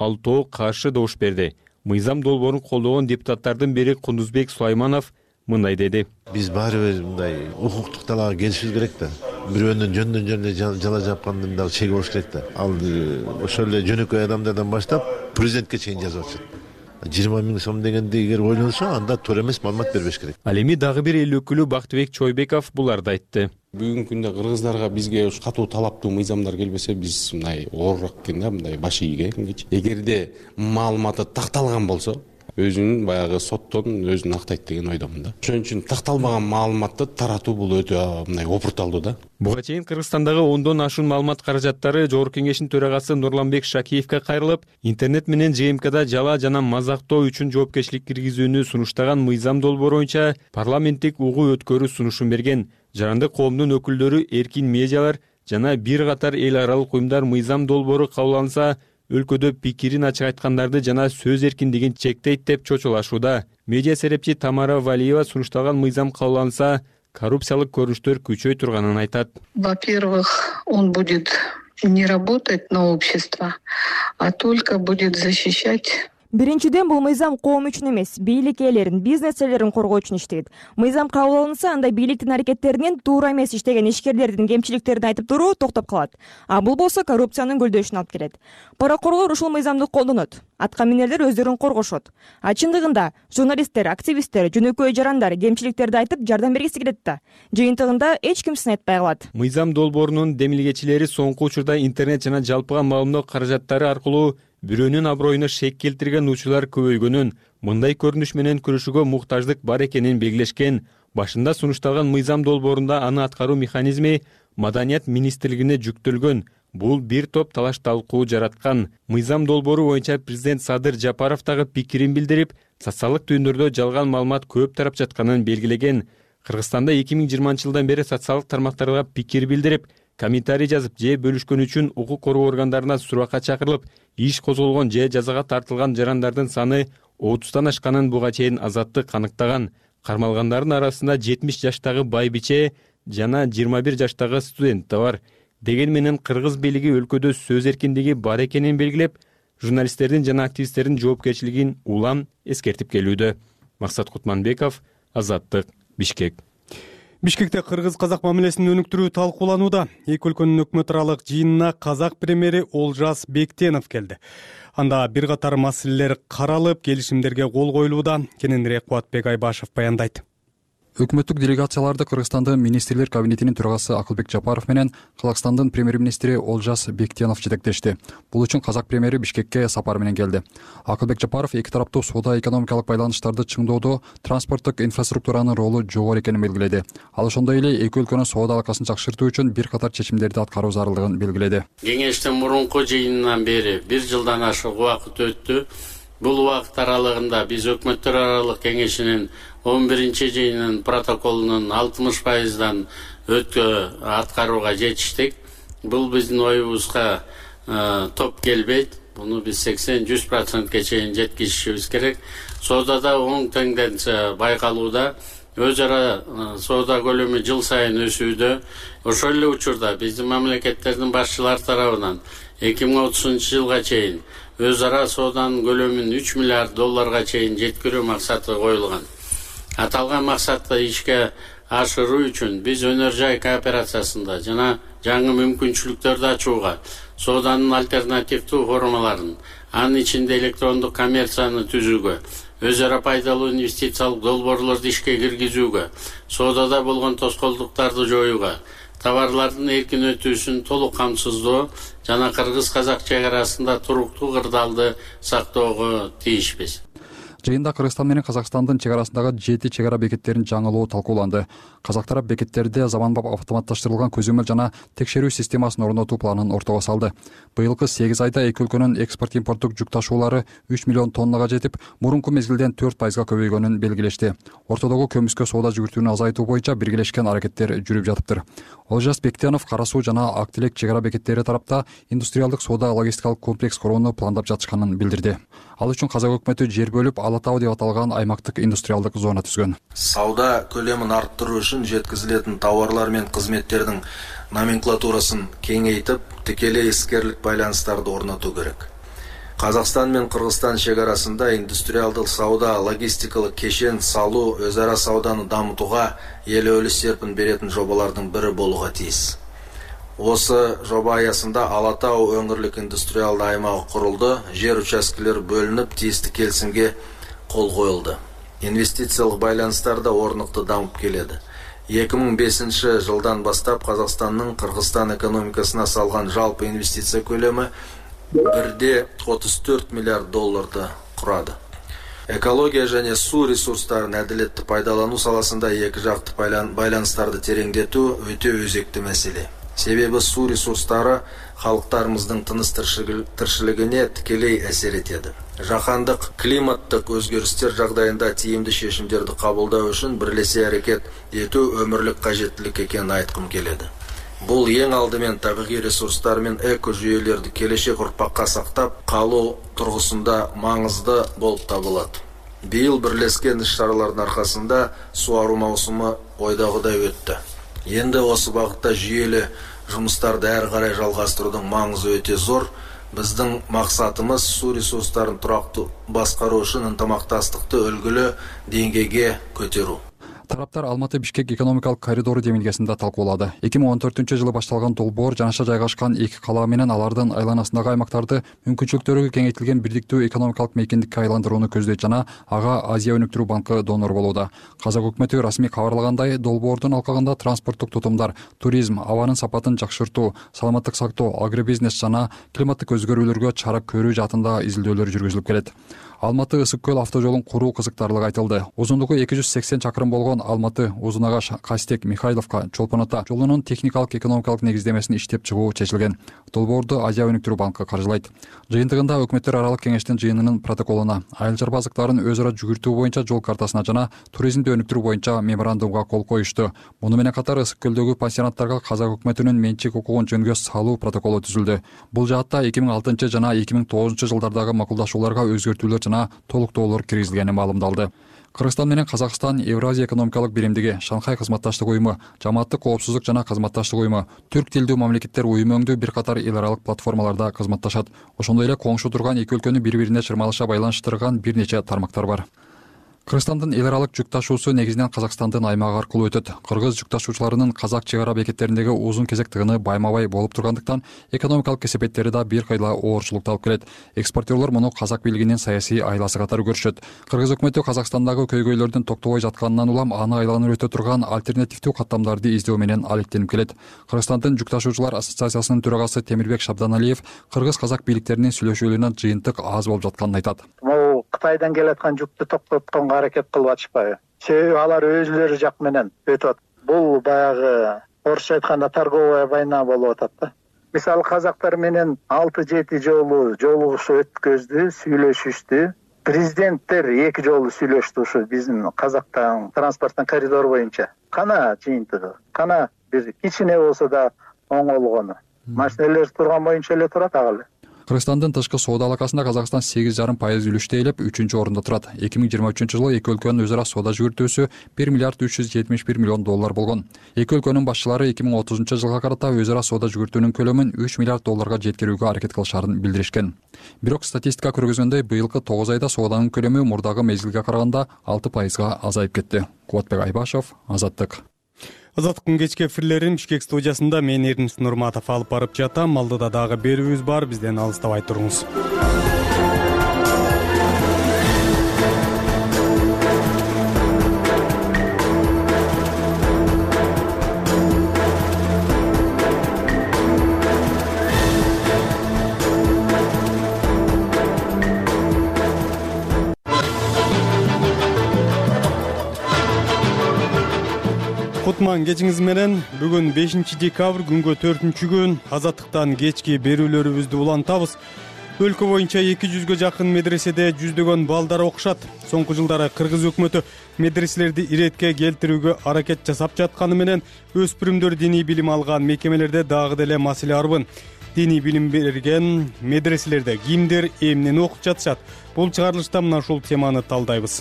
6 каршы добуш берди. Мыйзам долбоорун колдогон депутаттардын бири Кундузбек Сулайманов мындай деди. Биз баары бир мындай укуктук талаага келишибиз керек да. Бирөөнүн жөндөн жала жапкандын дагы чеги болуш керек да. Ал ошол эле жөнөкөй адамдардан баштап президентке чейин жазып атышат. 20 миң сом дегенде эгер ойлонсо, анда туура эмес маалымат бербеш керек. Ал эми дагы бир эл өкүлү Бактыбек Чойбеков буларды айтты. Бүгүнкү күндө кыргыздарга бизге катуу талаптуу мыйзамдар келбесе, биз мындай оорураак экен да, мындай баш ийгенчи. Эгерде маалыматы такталган болсо, өзүнүн баягы соттон өзүн актайт деген ойдомун да. Ошон үчүн такталбаган маалыматты таратуу бул өтө мындай опурталдуу да. Буга чейин Кыргызстандагы 10дон ашуун маалымат каражаттары Жогорку Кеңештин төрагасы Нурланбек Шакиевке кайрылып, интернет менен ЖМКда жала жана мазактоо үчүн жоопкерчилик киргизүүнү сунуштаган мыйзам долбоору боюнча парламенттик угуу өткөрүү сунушун берген. Жарандык коомдун өкүлдөрү, эркин медиалар жана бир катар эл аралык уюмдар мыйзам долбоору кабыл алынса, өлкөдө пикирин ачык айткандарды жана сөз эркиндигин чектейт деп чочулашууда. Медиа серепчи Тамара Валиева сунушталган мыйзам кабыл алынса, коррупциялык көрүнүштөр күчөй турганын айтат. Во-первых, он будет не работать на общество, а только будет защищать. Биринчиден, бул мыйзам коом үчүн эмес, бийлик ээлерин, бизнес ээлерин коргоо үчүн иштейт. Мыйзам кабыл алынса, анда бийликтин аракеттеринен туура эмес иштеген ишкерлердин кемчиликтерин айтып туруу токтоп калат. А бул болсо коррупциянын гүлдөшүнө алып келет. Паракорлор ушул мыйзамды колдонот. Атка минерлер өздөрүн коргошот. А чындыгында журналисттер, активисттер, жөнөкөй жарандар кемчиликтерди айтып жардам бергиси келет да. Жыйынтыгында эч ким сын айтпай калат. Мыйзам долбоорунун демилгечилери соңку учурда интернет жана жалпыга маалымат каражаттары аркылуу бирөөнүн аброюна шек келтирген учурлар көбөйгөнүн, мындай көрүнүш менен күрөшүүгө муктаждык бар экенин белгилешкен. Башында сунушталган мыйзам долбоорунда аны аткаруу механизми Маданият министрлигине жүктөлгөн. Бул бир топ талаш талкуу жараткан. Мыйзам долбоору боюнча президент Садыр Жапаров дагы пикирин билдирип, социалдык түйүндөрдө жалган маалымат көп тарап жатканын белгилеген. Кыргызстанда 2020 жылдан бери социалдык тармактарга пикир билдирип, комментарий жазып же бөлүшкөн үчүн укук коргоо органдарына суракка чакырылып, иш козголгон же жазага тартылган жарандардын саны 30тан ашканын буга чейин Азаттык аныктаган. Кармалгандардын арасында 70 жаштагы байбиче жана 21 жаштагы студент да бар. Деген менен кыргыз бийлиги өлкөдө сөз эркиндиги бар экенин белгилеп, журналисттердин жана активисттердин жоопкерчилигин улам эскертип келүүдө. Максат Кутманбеков, Азаттык, Бишкек. Бишкекте кыргыз-казак мамилесин өнүктүрүү талкууланууда. Эки өлкөнүн өкмөт аралык жыйынына казак премьери Олжас Бектенов келди. Анда бир катар маселелер каралып, келишимдерге кол коюлууда. Кененирээк Кубатбек Айбашев баяндайт. Өкмөттүк делегацияларды Кыргызстандын министрлер кабинетинин төрагасы Акылбек Жапаров менен Казакстандын премьер-министри Олжас Бектенов жетектешти. Бул үчүн казак премьери Бишкекке сапар менен келди. Акылбек Жапаров эки тараптуу соода-экономикалык байланыштарды чыңдоодо транспорттук инфраструктуранын ролу жогору экенин белгиледи. Ал ошондой эле эки өлкөнүн соода алакасын жакшыртуу үчүн бир катар чечимдерди аткаруу зарылдыгын белгиледи. Кеңештин мурунку жыйынынан бери бир жылдан ашык убакыт өттү. Бул убакыт аралыгында биз өкмөттөр аралык кеңешинин 11-чи жыйынын протоколунун 60%дан аткарууга жетиштик. Бул биздин оюбузга топ келбейт. Буну биз 80-100%га чейин жеткизишибиз керек. Соодада оң тенденция байкалууда. өз ара соода көлөмү жыл сайын өсүүдө. Ошол эле учурда биздин мамлекеттердин башчылары тарабынан 2030 жылга чейин өз ара сооданын көлөмүн 3 миллиард долларга чейин жеткирүү максаты коюлган. Аталган максатты ишке ашыруу үчүн биз өнөр жай кооперациясында жана жаңы мүмкүнчүлүктөрдү ачууга, сооданын альтернативдүү формаларын, анын ичинде электрондук коммерцияны түзүүгө, өз ара пайдалуу инвестициялык долбоорлорду ишке киргизүүгө, соодада болгон тоскоолдуктарды жоюуга, товарлардын эркин өтүүсүн толук камсыздоо жана кыргыз-казак чек арасында туруктуу кырдаалды сактоого тийишпиз. Жыйында Кыргызстан менен Казакстандын чек арасындагы 7 чек ара бекеттерин жаңылоо талкууланды. Казак тарап бекеттерде заманбап автоматташтырылган көзөмөл жана текшерүү системасын орнотуу планын ортого салды. Быйылкы 8 айда эки өлкөнүн экспорт-импорттук жүк ташуулары 3 миллион тоннага жетип, мурунку мезгилден 4% көбөйгөнүн белгилешти. Ортодогу көмүскө соода жүгүртүүнү азайтуу боюнча биргелешкен аракеттер жүрүп жатыптыр. Олжас Бектенов Кара суу жана Ак Тилек чек ара бекеттери тарапта индустриалдык соода логистикалык комплекс курууну пландап жатышканын билдирди. Ал үчүн Казак өкмөтү жер бөлүп Ала Тау деп аталган аймактык индустриалдык зона түзгөн. Сауда көлөмүн арттыруу үчүн жеткизилетін товарлар мен кызметтердин номенклатурасын кеңейтип, тикелей искерлик байланыстарды орнотуу керек. Казакстан мен Кыргызстан чек арасында индустриалдык сауда логистикалык кешен салуу өз ара сауданы дамытууга элөөлүү серпин беретін жобалардын бири болууга тийиз. Осы жоба аясында Ала Тау өңүрлүк индустриалды аймагы курулду, жер участкелери бөлүнүп, тиісті келісимге кол коюлду. Инвестициялык байланыстар да орнуктуу дамып келеді. 2005 жылдан бастап Казакстандын Кыргызстан экономикасына салган жалпы инвестиция көлөмү 1,34 миллиард долларды курады. Экология және суу ресурстарын әдилеттүү пайдалануу саласында эки жакты байланыстарды тереңдетүү өтө өзекті маселе. Себеби суу ресурстары халыктарыбыздын тыныс тиршилигине тикелей әсер этеді. Жаһандык климаттык өзгөрүстөр жагдайында тиімді шешимдерди кабылдоо үчүн бирлесе аракет этүү өмүрлүк кажеттилик экенин айткым келеді. Бул эң алдымен табигый ресурстар мен эко жүйөлөрдү келечек урпакка сактап калуу тургусунда маңызды болуп табылат. Быйыл бирлескен иш-чаралардын аркасында суаруу маусуму ойдогудай өттү. Енді осы бағытта жүйелі жұмыстарды әрі қарай жалғастырудың маңызы өте зор. Біздің мақсатымыз су ресурстарын тұрақты басқару үшін ынтымақтастықты үлгілі деңгейге көтеру. Тараптар Алматы-Бишкек экономикалык коридору демилгесинде талкуулады. 2014 жылы башталган долбоор жанаша жайгашкан эки кала менен алардын айланасындагы аймактарды мүмкүнчүлүктөрү кеңейтилген бирдиктүү экономикалык мейкиндикке айландырууну көздөйт жана ага Азия өнүктүрүү банкы донор болууда. Казак өкмөтү расмий кабарлагандай, долбоордун алкагында транспорттук тутумдар, туризм, абанын сапатын жакшыртуу, саламаттык сактоо, агробизнес жана климаттык өзгөрүүлөргө чара көрүү жаатында изилдөөлөр жүргүзүлүп келет. Алматы ысык көл автожолун куруу кызыктарлыгы айтылды. Узундугу 280 чакырым болгон Алматы Узунагаш Кастек Михайловка Чолпон Ата жолунун техникалык экономикалык негиздемесин иштеп чыгуу чечилген. Долбоорду Азия өнүктүрүү банкы каржылайт. Жыйынтыгында өкмөттөр аралык кеңештин жыйынынын протоколуна, айыл чарбазыктарын өз ара жүгүртүү боюнча жол картасына жана туризмди өнүктүрүү боюнча меморандумга кол коюшту. Муну менен катар ысык көлдөгү пансионаттарга казак өкмөтүнүн менчик укугун жөнгө салуу протоколу түзүлдү. Бул жаатта 2006 жана 2009 жылдардагы макулдашууларга өзгөртүүлөр жана толуктоолор киргизилгени маалымдалды. Кыргызстан менен Казакстан Евразия экономикалык биримдиги, Шанхай кызматташтык уюму, Жамааттык коопсуздук жана кызматташтык уюму, түрк тилдүү мамлекеттер уюму өңдүү бир катар эл аралык платформаларда кызматташат. Ошондой эле коңшу турган эки өлкөнү бири-бирине чырмалыша байланыштырган бир нече тармактар бар. Кыргызстандын эл аралык жүк ташуусу негизинен Казакстандын аймагы аркылуу өтөт. Кыргыз жүк ташуучуларынын казак чек ара бекеттериндеги узун кезек тыгыны байма-бай болуп тургандыктан экономикалык кесепеттери да бир кыйла оорчулукта алып келет. Экспортерлор муну казак бийлигинин саясий айласы катары көрүшөт. Кыргыз өкмөтү Казакстандагы көйгөйлөрдүн токтобой жатканынан улам аны айланып өтө турган альтернативдүү каттамдарды издөө менен алектенип келет. Кыргызстандын жүк ташуучулар ассоциациясынын төрагасы Темирбек Шабданалиев кыргыз-казак бийликтеринин сүйлөшүүлөрүнөн жыйынтык аз болуп жатканын айтат. Кытайдан келаткан жүктү токтотконго аракет кылып атышпайбы? Себеби алар өзүлөрү жак менен өтүп атат. Бул баягы орусча айтканда торговая война болуп атат да. Мисалы казактар менен 6-7 жолу жолугушуу өткөздү, сүйлөшүштү. Президенттер 2 жолу сүйлөштү ушу биздин казактан транспорттун коридору боюнча. Кана жыйынтыгы, кана бир кичине болсо да оңолгону. Машиналер турган боюнча эле турат ага эле. Кыргызстандын тышкы соода алакасында Казакстан 8,5% үлүштө ээлеп 3-орунда турат. 2023 жылы эки өлкөнүн өзара соода жүгүртүүсү 1 миллиард 371 миллион доллар болгон. Эки өлкөнүн башчылары 2030 жылга карата өзара соода жүгүртүүнүн көлөмүн 3 миллиард долларга жеткирүүгө аракет кылышарын билдиришкен. Бирок статистика көргөзгөндөй быйылкы 9 айда сооданын көлөмү мурдагы мезгилге караганда 6%га азайып кетти. Кубатбек Айбашев, Азаттык. Азаттыктын кечки эфирлерин Бишкек студиясында мен Эрнис Нурматов алып барып жатам. Алдыда дагы берүүбүз бар, бизден алыстабай туруңуз. Кутман кечиңиз менен. Бүгүн 5 декабрь күнгө 4-күн Азаттыктан кечки берүүлөрүбүздү улантабыз. Өлкө боюнча 200гө жакын медреседе жүздөгөн балдар окушат. Соңку жылдары кыргыз өкмөтү медреселерди иретке келтирүүгө аракет жасап жатканы менен өспүрүмдөр диний билим алган мекемелерде дагы деле маселе арбын. Диний билим берген медреселерде кимдер эмнени окуп жатышат? Бул чыгарылышта мына ушул теманы талдайбыз.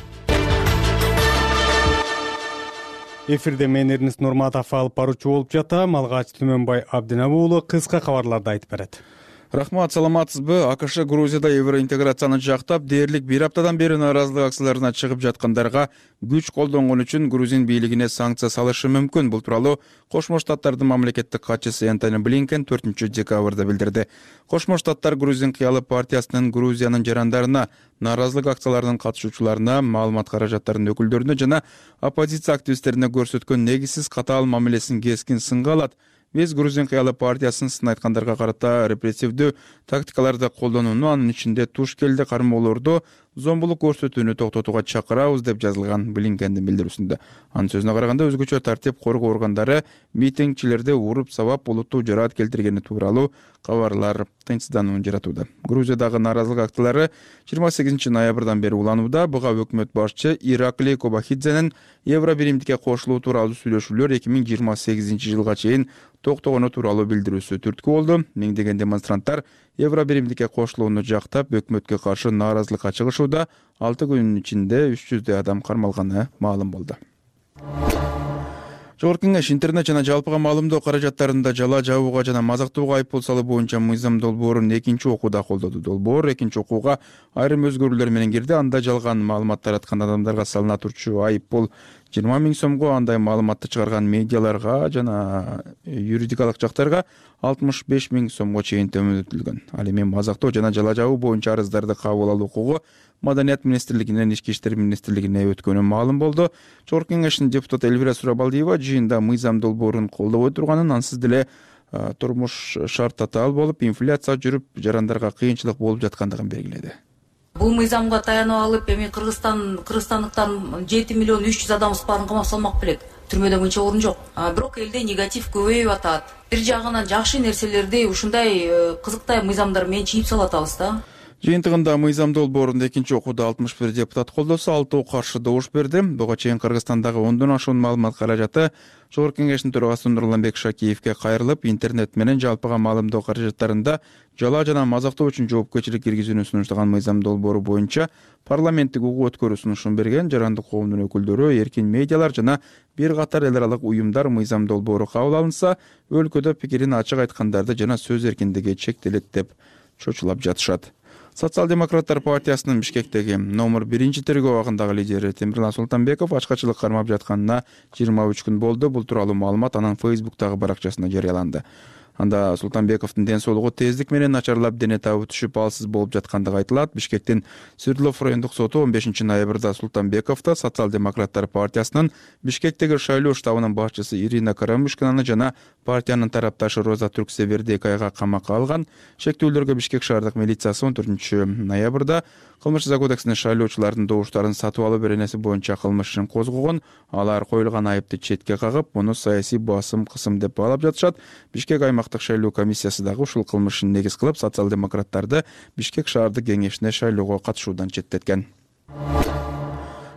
Эфирде мен Эрнис Нурматов алып баруучу болуп жатам. Алгач Түмөнбай Абдинабы уулу кыска кабарларды айтып берет. Рахмат, саламатсызбы? АКШ Грузияда евроинтеграцияны жактап, дээрлик бир аптадан бери нааразылык акцияларына чыгып жаткандарга күч колдонгон үчүн Грузин бийлигине санкция салышы мүмкүн. Бул тууралуу Кошмо Штаттардын мамлекеттик катчысы Энтони Блинкен 4-декабрда билдирди. Кошмо Штаттар Грузин кыялы партиясынын Грузиянын жарандарына, нааразылык акцияларынын катышуучуларына, маалымат каражаттарынын өкүлдөрүнө жана оппозиция активисттерине көрсөткөн негизсиз катаал мамилесин кескин сынга алат. Биз Грузин кыялы партиясын сын айткандарга карата репрессивдүү тактикаларды колдонууну, анын ичинде туш келди кармоолорду, зомбулук көрсөтүүнү токтотууга чакырабыз деп жазылган Блинкендин билдирүүсүндө. Анын сөзүнө караганда өзгөчө тартип коргоо органдары митингчилерди уруп сабап олуттуу жараат келтиргени тууралуу кабарлар тынчсызданууну жаратууда. Грузиядагы нааразылык акциялары 28 ноябрдан бери уланууда. Буга өкмөт башчы Ираклий Кобахидзенин евро биримдикке кошулуу тууралуу сүйлөшүүлөр 2028 жылга чейин токтогону тууралуу билдирүүсү түрткү болду. Миңдеген демонстранттар евро биримдикке кошулууну жактап, өкмөткө каршы нааразылыкка чыгышууда. 6 күнүн ичинде 300 адам кармалганы маалым болду. Жогорку Кеңеш интернет жана жалпыга маалымдоо каражаттарында жала жабууга жана мазактоого айыппул салуу боюнча мыйзам долбоорун 2-окууда колдоду. Долбоор 2-окууга айрым өзгөрүүлөр менен кирди. Анда жалган маалымат тараткан адамдарга салына турчу айыппул 20 000 сомго, андай маалыматты чыгарган медиаларга жана юридикалык жактарга 65 000 сомго чейин төмөндөтүлгөн. Ал эми мазактоо жана жала жабуу боюнча арыздарды кабыл алуу укугу Маданият министрлигинен Ички иштер министрлигине өткөнү маалым болду. Жогорку Кеңештин депутаты Эльвира Сурабалдиева жыйында мыйзам долбоорун колдобой турганын, ансыз деле турмуш шарт татаал болуп, инфляция жүрүп, жарандарга кыйынчылык болуп жаткандыгын белгиледи. Бул мыйзамга таянып алып, эми кыргызстандыктан 7 миллион 300 адамыбыз барын камап салмак белек. Түрмөдө мынча орун жок. Бирок элде негатив көбөйүп атат. Бир жагынан жакшы нерселерди ушундай кызыктай мыйзамдар менен чийип салатабыз да. Жыйынтыгында мыйзам долбоорун 2-окууда 61 депутат колдосо, 6 каршы добуш берди. Буга чейин Кыргызстандагы 10дон ашуун маалымат каражаты Жогорку Кеңештин төрагасы Нурланбек Шакиевке кайрылып, интернет менен жалпыга маалымдоо каражаттарында жала жана мазактоо үчүн жоопкерчилик киргизүүнү сунуштаган мыйзам долбоору боюнча парламенттик угуу өткөрүү сунушун берген. Жарандык коомдун өкүлдөрү, эркин медиалар жана бир катар эл аралык уюмдар мыйзам долбоору кабыл алынса, өлкөдө пикирин ачык айткандарды жана сөз эркиндиги чектелет деп чочулап жатышат. Социал-демократтар партиясынын Бишкектеги номер 1 тергөө абагындагы лидери Темирлан Султанбеков ачкачылык кармап жатканына 23 күн болду. Бул тууралуу маалымат анын Facebook'тагы баракчасында жарыяланды. Анда Султанбековдун ден соолугу тездик менен начарлап, дене табы түшүп, алсыз болуп жаткандыгы айтылат. Бишкектин Свердлов райондук соту 15 ноябрда Султанбековду Социал-демократтар партиясынын Бишкектеги шайлоо штабынын башчысы Ирина Карамушкинаны жана партиянын тарапташы Роза Түрксеберди 2 айга камакка алган. Шектүүлөргө Бишкек шаардык милициясы 14 ноябрда Кылмыш кодексинин шайлоочулардын добуштарын сатып алуу беренеси боюнча кылмыш ишин козгогон. Алар коюлган айыпты четке кагып, муну саясий басым кысым деп баалап жатышат. Бишкек аймактык шайлоо комиссиясы дагы ушул кылмышын негиз кылып, социал-демократтарды Бишкек шаардык кеңешине шайлоого катышуудан четтеткен.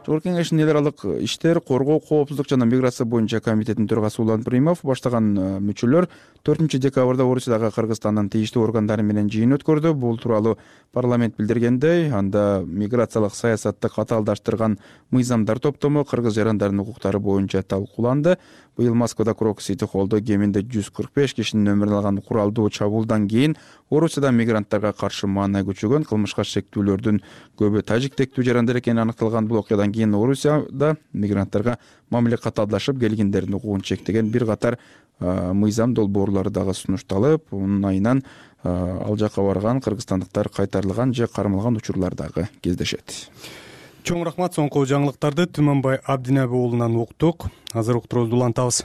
Жогорку Кеңештин эл аралык иштер, коргоо, коопсуздук жана миграция боюнча комитетинин төрагасы Улан Примов баштаган мүчөлөр 4 декабрда Орусиядагы Кыргызстандын тийиштүү органдары менен жыйын өткөрдү. Бул тууралуу парламент билдиргендей, анда миграциялык саясатты катаалдаштырган мыйзамдар топтому кыргыз жарандарынын укуктары боюнча талкууланды. Быйыл Москвада Крок Сити Холлдо кеминде 145 кишинин өмүрүн алган куралдуу чабуулдан кийин Орусияда мигранттарга каршы маанай күчөгөн, кылмышка шектүүлөрдүн көбү тажиктектүү жарандар экени аныкталган. Бул окуядан кийин Орусияда мигранттарга мамиле катаалдашып, келгиндердин укугун чектеген бир катар мыйзам долбоорлору дагы сунушталып, унун айынан ал жака барган кыргызстандыктар кайтарылган же кармалган учурлар дагы кездешет. Чоң рахмат. Соңку жаңылыктарды Түмөнбай Абдинеби уулунан уктук. Азыр уктуруубузду улантабыз.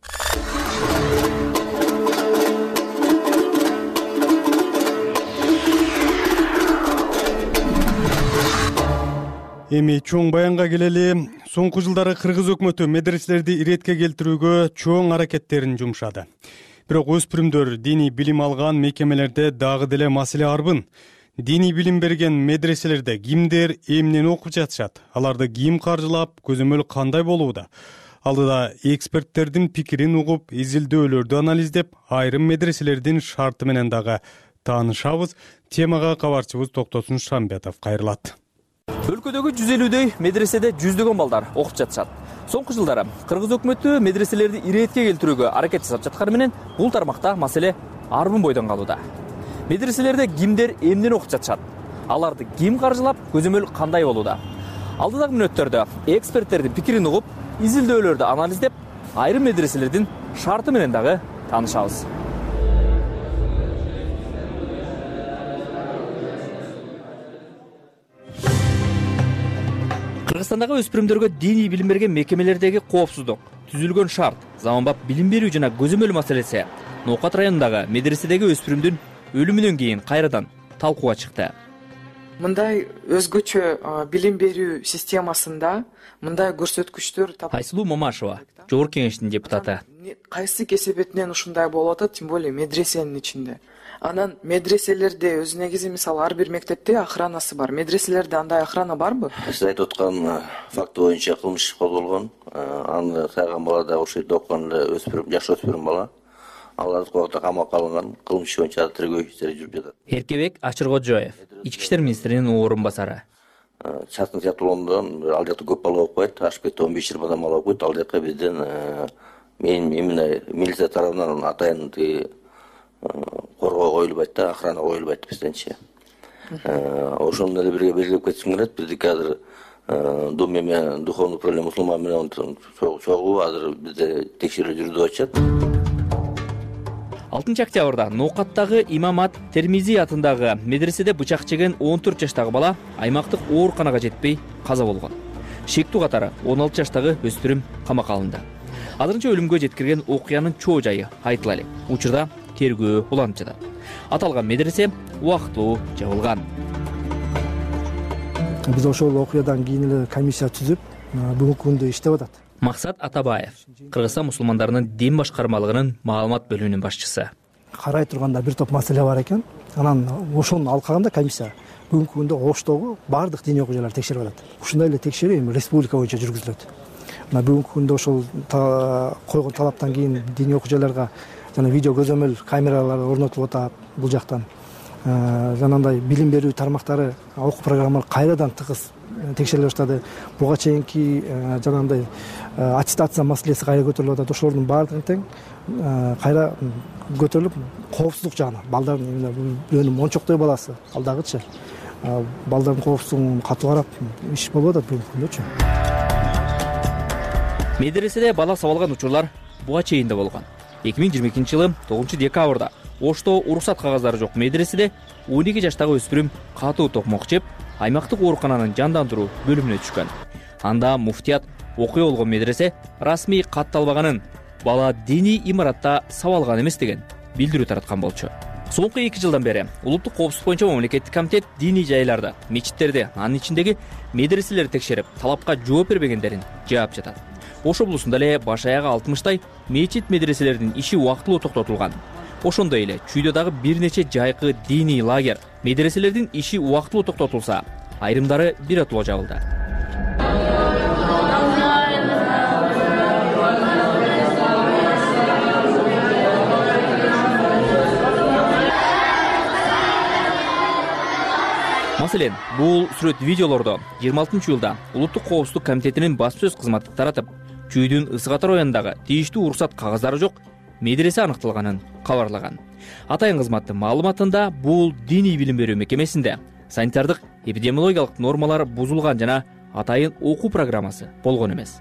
Эми чоң баянга келели. Соңку жылдары кыргыз өкмөтү медреселерди иретке келтирүүгө чоң аракеттерин жумшады. Бирок өспүрүмдөр диний билим алган мекемелерде дагы деле маселе арбын. Диний билим берген медреселерде кимдер эмнени окуп жатышат? Аларды ким каржылап, көзөмөл кандай болууда? Алдыда эксперттердин пикирин угуп, изилдөөлөрдү анализдеп, айрым медреселердин шарты менен дагы таанышабыз. Темага кабарчыбыз Токтосун Шамбетов кайрылат. Өлкөдөгү 150дөй медреседе жүздөгөн балдар окуп жатышат. Соңку жылдары кыргыз өкмөтү медреселерди иретке келтирүүгө аракет жасап жатканы менен бул тармакта маселе арбын бойдон калууда. Медреселерде кимдер эмнени окуп жатышат? Аларды ким каржылап, көзөмөл кандай болууда? Алдыдагы мүнөттөрдө эксперттердин пикирин угуп, изилдөөлөрдү анализдеп, айрым медреселердин шарты менен дагы таанышабыз. Кыргызстандагы өспүрүмдөргө диний билим берген мекемелердеги коопсуздук, түзүлгөн шарт, заманбап билим берүү жана көзөмөл маселеси Ноокат районундагы медреседеги өспүрүмдүн өлүмүнөн кийин кайрадан талкууга чыкты. Мындай өзгөчө билим берүү системасында мындай көрсөткүчтөр Айсулуу Момашева, Жогорку Кеңештин депутаты. Кайсы кесебетинен ушундай болуп атат, тем более медресенин ичинде. Анан медреселерде өз негизи мисалы ар бир мектепте охранасы бар. Медреселерде андай охрана барбы? Сиз айтып аткан факт боюнча кылмыш козголгон. Аны сайган бала да ошол жерде окуган өспүрүм, жаш өспүрүм бала. Алар кокта камакка алынган, кылмыш боюнча тергөө иштери жүрүп жатат. Эркебек Ачыргожоев, Ички иштер министринин орун басары. Чатын сыяктуулугундан ал жакта көп бала окуйт, ашып кетти 15-20 бала окуйт. Ал жака бизден именно милиция тарабынан атайын коргоо коюлбайт да, охрана коюлбайт бизденчи. Ошону эле бирге белгилеп кетишим керек. Биздики азыр дум эме духовный управление мусулман менен чогуу азыр бизде текшерүү жүрүп атат. 6 октябрда Ноокаттагы Имамат Термизи атындагы медреседе бычак жеген 14 жаштагы бала аймактык ооруканага жетпей каза болгон. Шектүү катары 16 жаштагы өспүрүм камакка алынды. Азырынча өлүмгө жеткирген окуянын чоо жайы айтыла элек. Учурда тергөө уланып жатат. Аталган медресе убактылуу жабылган. Биз ошол окуядан кийин эле комиссия түзүп, бүгүнкү күндө иштеп атат. Максат Атабаев, Кыргызстан мусулмандарынын дин башкармалыгынын маалымат бөлүмүнүн башчысы. Карай турганда бир топ маселе бар экен. Анан ошонун алкагында комиссия бүгүнкү күндө Оштогу бардык диний окуяларды текшерип атат. Ушундай эле текшерүү эми республика боюнча жүргүзүлөт. Мына бүгүнкү күндө ошол койгон талаптан кийин диний окуяларга жана видео көзөмөл камералар орнотулуп атат бул жактан. Жанагындай билим берүү тармактары, окуу программалары кайрадан тыгыз текшериле баштады. Буга чейинки жанагындай аттестация маселеси кайра көтөрүлүп атат. Ошолордун баардыгы тең кайра көтөрүлүп, коопсуздук жагына балдардын бирөөнүн мончоктой баласы алдагычы балдардын коопсуздугун катуу карап иш болуп атат бүгүнкү күндөчү. Медреседе бала сабалган учурлар буга чейин да болгон. 2022-жылы 9 декабрда Ошто уруксат кагаздары жок медреседе 12 жаштагы өспүрүм катуу токмок жеп, аймактык оорукананын жандандыруу бөлүмүнө түшкөн. Анда муфтият окуя болгон медресе расмий катталбаганын, бала диний имаратта сабалган эмес деген билдирүү тараткан болчу. Соңку 2 жылдан бери улуттук коопсуздук боюнча мамлекеттик комитет диний жайларды, мечиттерди, анын ичиндеги медреселерди текшерип, талапка жооп бербегендерин жаап жатат. Ош облусунда эле баш аягы 60 мечит медреселердин иши убактылуу токтотулган. Ошондой эле Чүйдөдагы бир нече жайкы диний лагерь медреселердин иши убактылуу токтотулса, айрымдары биротоло жабылды. Маселен, бул сүрөт видеолордо 26-июлда Улуттук коопсуздук комитетинин басма сөз кызматы таратып, Чүйдүн Ысык Ата районундагы тийиштүү уруксат кагаздары жок медресе аныкталганын кабарлаган. Атайын кызматтын маалыматында бул диний билим берүү мекемесинде санитардык эпидемиологиялык нормалар бузулган жана атайын окуу программасы болгон эмес.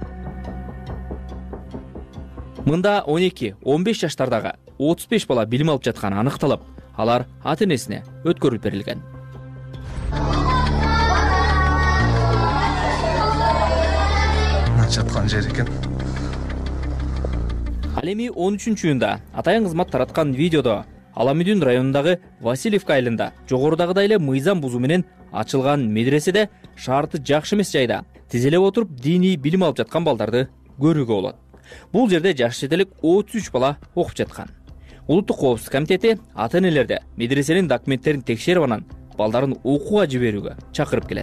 Мында 12-15 жаштардагы 35 бала билим алып жатканы аныкталып, алар ата-энесине өткөрүлүп берилген. Жаткан жер экен. Ал эми 13-июнда атайын кызмат тараткан видеодо Аламүдүн районундагы Васильевка айылында жогорудагыдай эле мыйзам бузуу менен ачылган медреседе шарты жакшы эмес жайда тизелеп отуруп диний билим алып жаткан балдарды көрүүгө болот. Бул жерде жаш жетелик 33 бала окуп жаткан. Улуттук коопсуздук комитети ата-энелерди медресенин документтерин текшерип анан балдарын окууга жиберүүгө чакырып келет.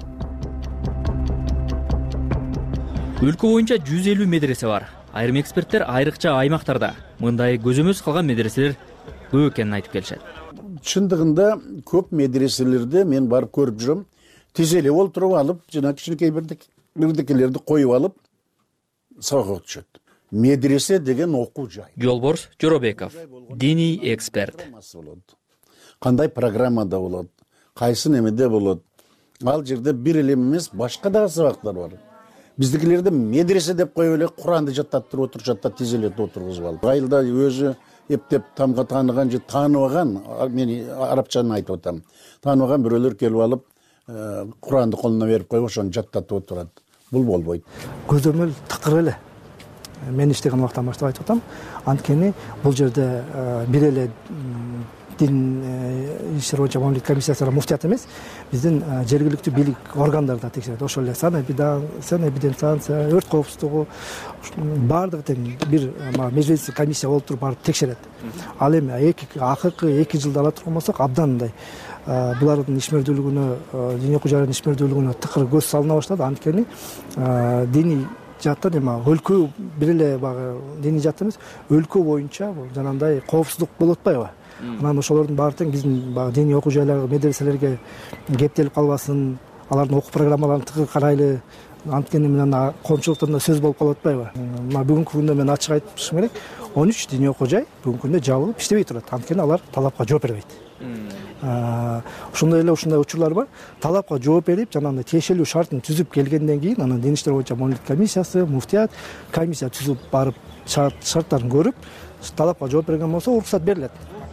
Өлкө боюнча 150 медресе бар. Айрым эксперттер айрыкча аймактарда мындай көзөмөз калган медреселер көп экенин айтып келишет. Чындыгында көп медреселерде мен барып көрүп жүрөм. Тизелеп олтуруп алып, жана кичинекей бирдекелерди коюп алып, сабак өтүшөт. Медресе деген окуу жай. Жолборс Жоробеков, диний эксперт. Кандай программада болот, кайсы немеде болот. Ал жерде бир эле эмес, башка дагы сабактар бар. Биздикилерде медресе деп коюп эле Куранды жаттаттырып отурушат, тизелетип отургузуп алып. Айылда өзү эптеп тамга тааныган же тааныбаган, мен арабчаны айтып атам. Тааныбаган бирөөлөр келип алып, Куранды колуна берип коюп, ошону жаттатып отурат. Бул болбойт. Көзөмөл такыр эле. Мен иштеген убактан баштап айтып атам. Анткени бул жерде бир эле дин иштери боюнча мамлекет комиссиясы муфтият эмес, биздин жергиликтүү бийлик органдары да текшерет. Ошол эле санэпидстанция, өрт коопсуздугу баардыгы тең бир межлис комиссия болуп туруп барып текшерет. Ал эми акыркы 2 жылда ала турган болсок, абдан мындай булардын ишмердүүлүгүнө, диний окуу жайлардын ишмердүүлүгүнө тыкыр көз салына баштады. Анткени диний жаттан эми өлкө бир эле баягы диний жат эмес, өлкө боюнча жанагындай коопсуздук болуп атпайбы? Анан ошолордун баары тең биздин диний окуу жайларга, медреселерге кептелип калбасын, алардын окуу программаларын тыгыр карайлы. Анткени менен коомчулуктан да сөз болуп калып атпайбы? Мына бүгүнкү күндө мен ачык айтышым керек, 13 диний окуу жай бүгүнкү күндө жабылып иштебей турат. Анткени алар талапка жооп бербейт. Ошондой эле ушундай учурлар бар. Талапка жооп берип, жанагындай тиешелүү шартын түзүп келгенден кийин, анан дин иштери боюнча мамлекет комиссиясы, муфтият комиссия түзүп барып шарттарын көрүп, талапка жооп берген болсо уруксат берилет.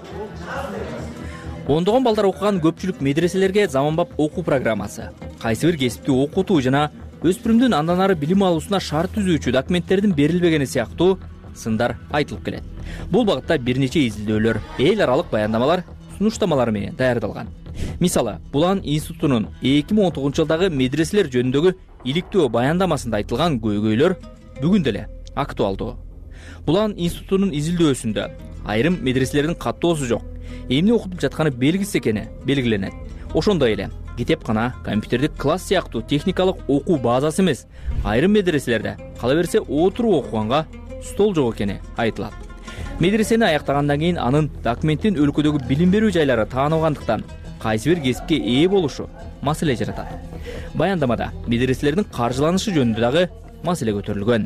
Ондогон балдар окуган көпчүлүк медреселерге заманбап окуу программасы, кайсы бир кесипти окутуу жана өспүрүмдүн андан ары билим алуусуна шарт түзүүчү документтердин берилбегени сыяктуу сындар айтылып келет. Бул багытта бир нече изилдөөлөр, эл аралык баяндамалар, сунуштамалар менен даярдалган. Мисалы, Булан институтунун 2019 жылдагы медреселер жөнүндөгү иликтөө баяндамасында айтылган көйгөйлөр бүгүн деле актуалдуу. Булан институтунун изилдөөсүндө айрым медреселердин каттоосу жок, эмне окутуп жатканы белгисиз экени белгиленет. Ошондой эле китепкана, компьютердик класс сыяктуу техникалык окуу базасы эмес, айрым медреселерде кала берсе отуруп окуганга стол жок экени айтылат. Медресени аяктагандан кийин анын документтин өлкөдөгү билим берүү жайлары таанылгандыктан кайсы бир кесипке ээ болушу маселе жаратат. Баяндамада медреселердин каржыланышы жөнүндө дагы маселе көтөрүлгөн.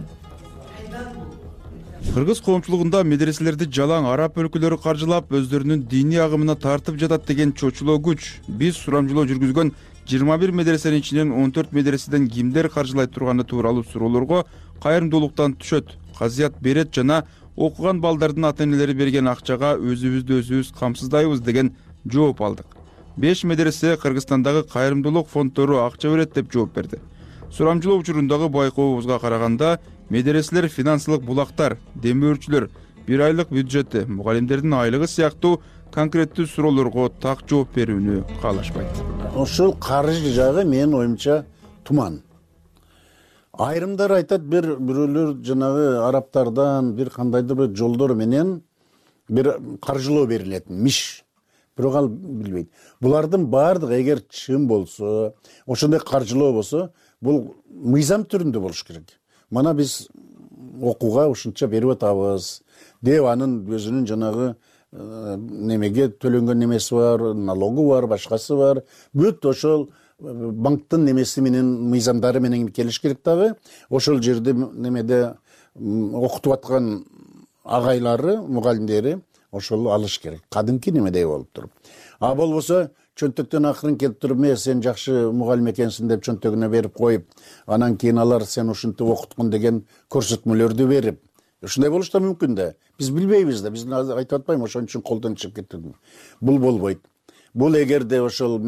Кыргыз коомчулугунда медреселерди жалаң араб өлкөлөрү каржылап, өздөрүнүн диний агымына тартып жатат деген чочулоо күч. Биз сурамжылоо жүргүзгөн 21 медресенин ичинен 14 медреседен кимдер каржылай турганы тууралуу суроолорго кайрымдуулуктан түшөт. Казият берет жана окуган балдардын ата-энелери берген акчага өзүбүздү өзүбүз камсыздайбыз деген жооп алдык. 5 медресе Кыргызстандагы кайрымдуулук фонддору акча берет деп жооп берди. Сурамжылоо учурундагы байкообузга караганда, медреселер финансылык булактар, демөөрчүлөр, бир айлык бюджети, мугалимдердин айлыгы сыяктуу конкреттүү суроолорго так жооп берүүнү каалашпайт. Ошол каржы жагы менин оюмча туман. Айрымдар айтат, бирөөлөр жанагы арабтардан бир кандайдыр бир жолдор менен бир каржылоо берилет, миш. Бирок ал билбейт. Булардын баардыгы эгер чын болсо, ошондой каржылоо болсо, бул мыйзам түрүндө болуш керек. Мана биз окууга ушунча берип атабыз деп анын өзүнүн жанагы немеге төлөнгөн немеси бар, налогу бар, башкасы бар. Бүт ошол банктын немеси менен мыйзамдары менен келиш керек дагы. Ошол жерде немеде окутуп аткан агайлары, мугалимдери ошол алыш керек. Кадимки немедей болуп туруп. А болбосо чөнтөктөн акырын келип туруп, сен жакшы мугалим экенсиң деп чөнтөгүнө берип коюп, анан кийин алар сен ушинтип окуткун деген көрсөтмөлөрдү берип, ушундай болуш да мүмкүн да. Биз билбейбиз да. Биз айтып атпайм, ошон үчүн колдон чыгып кеттим. Бул болбойт. Бул эгерде ошол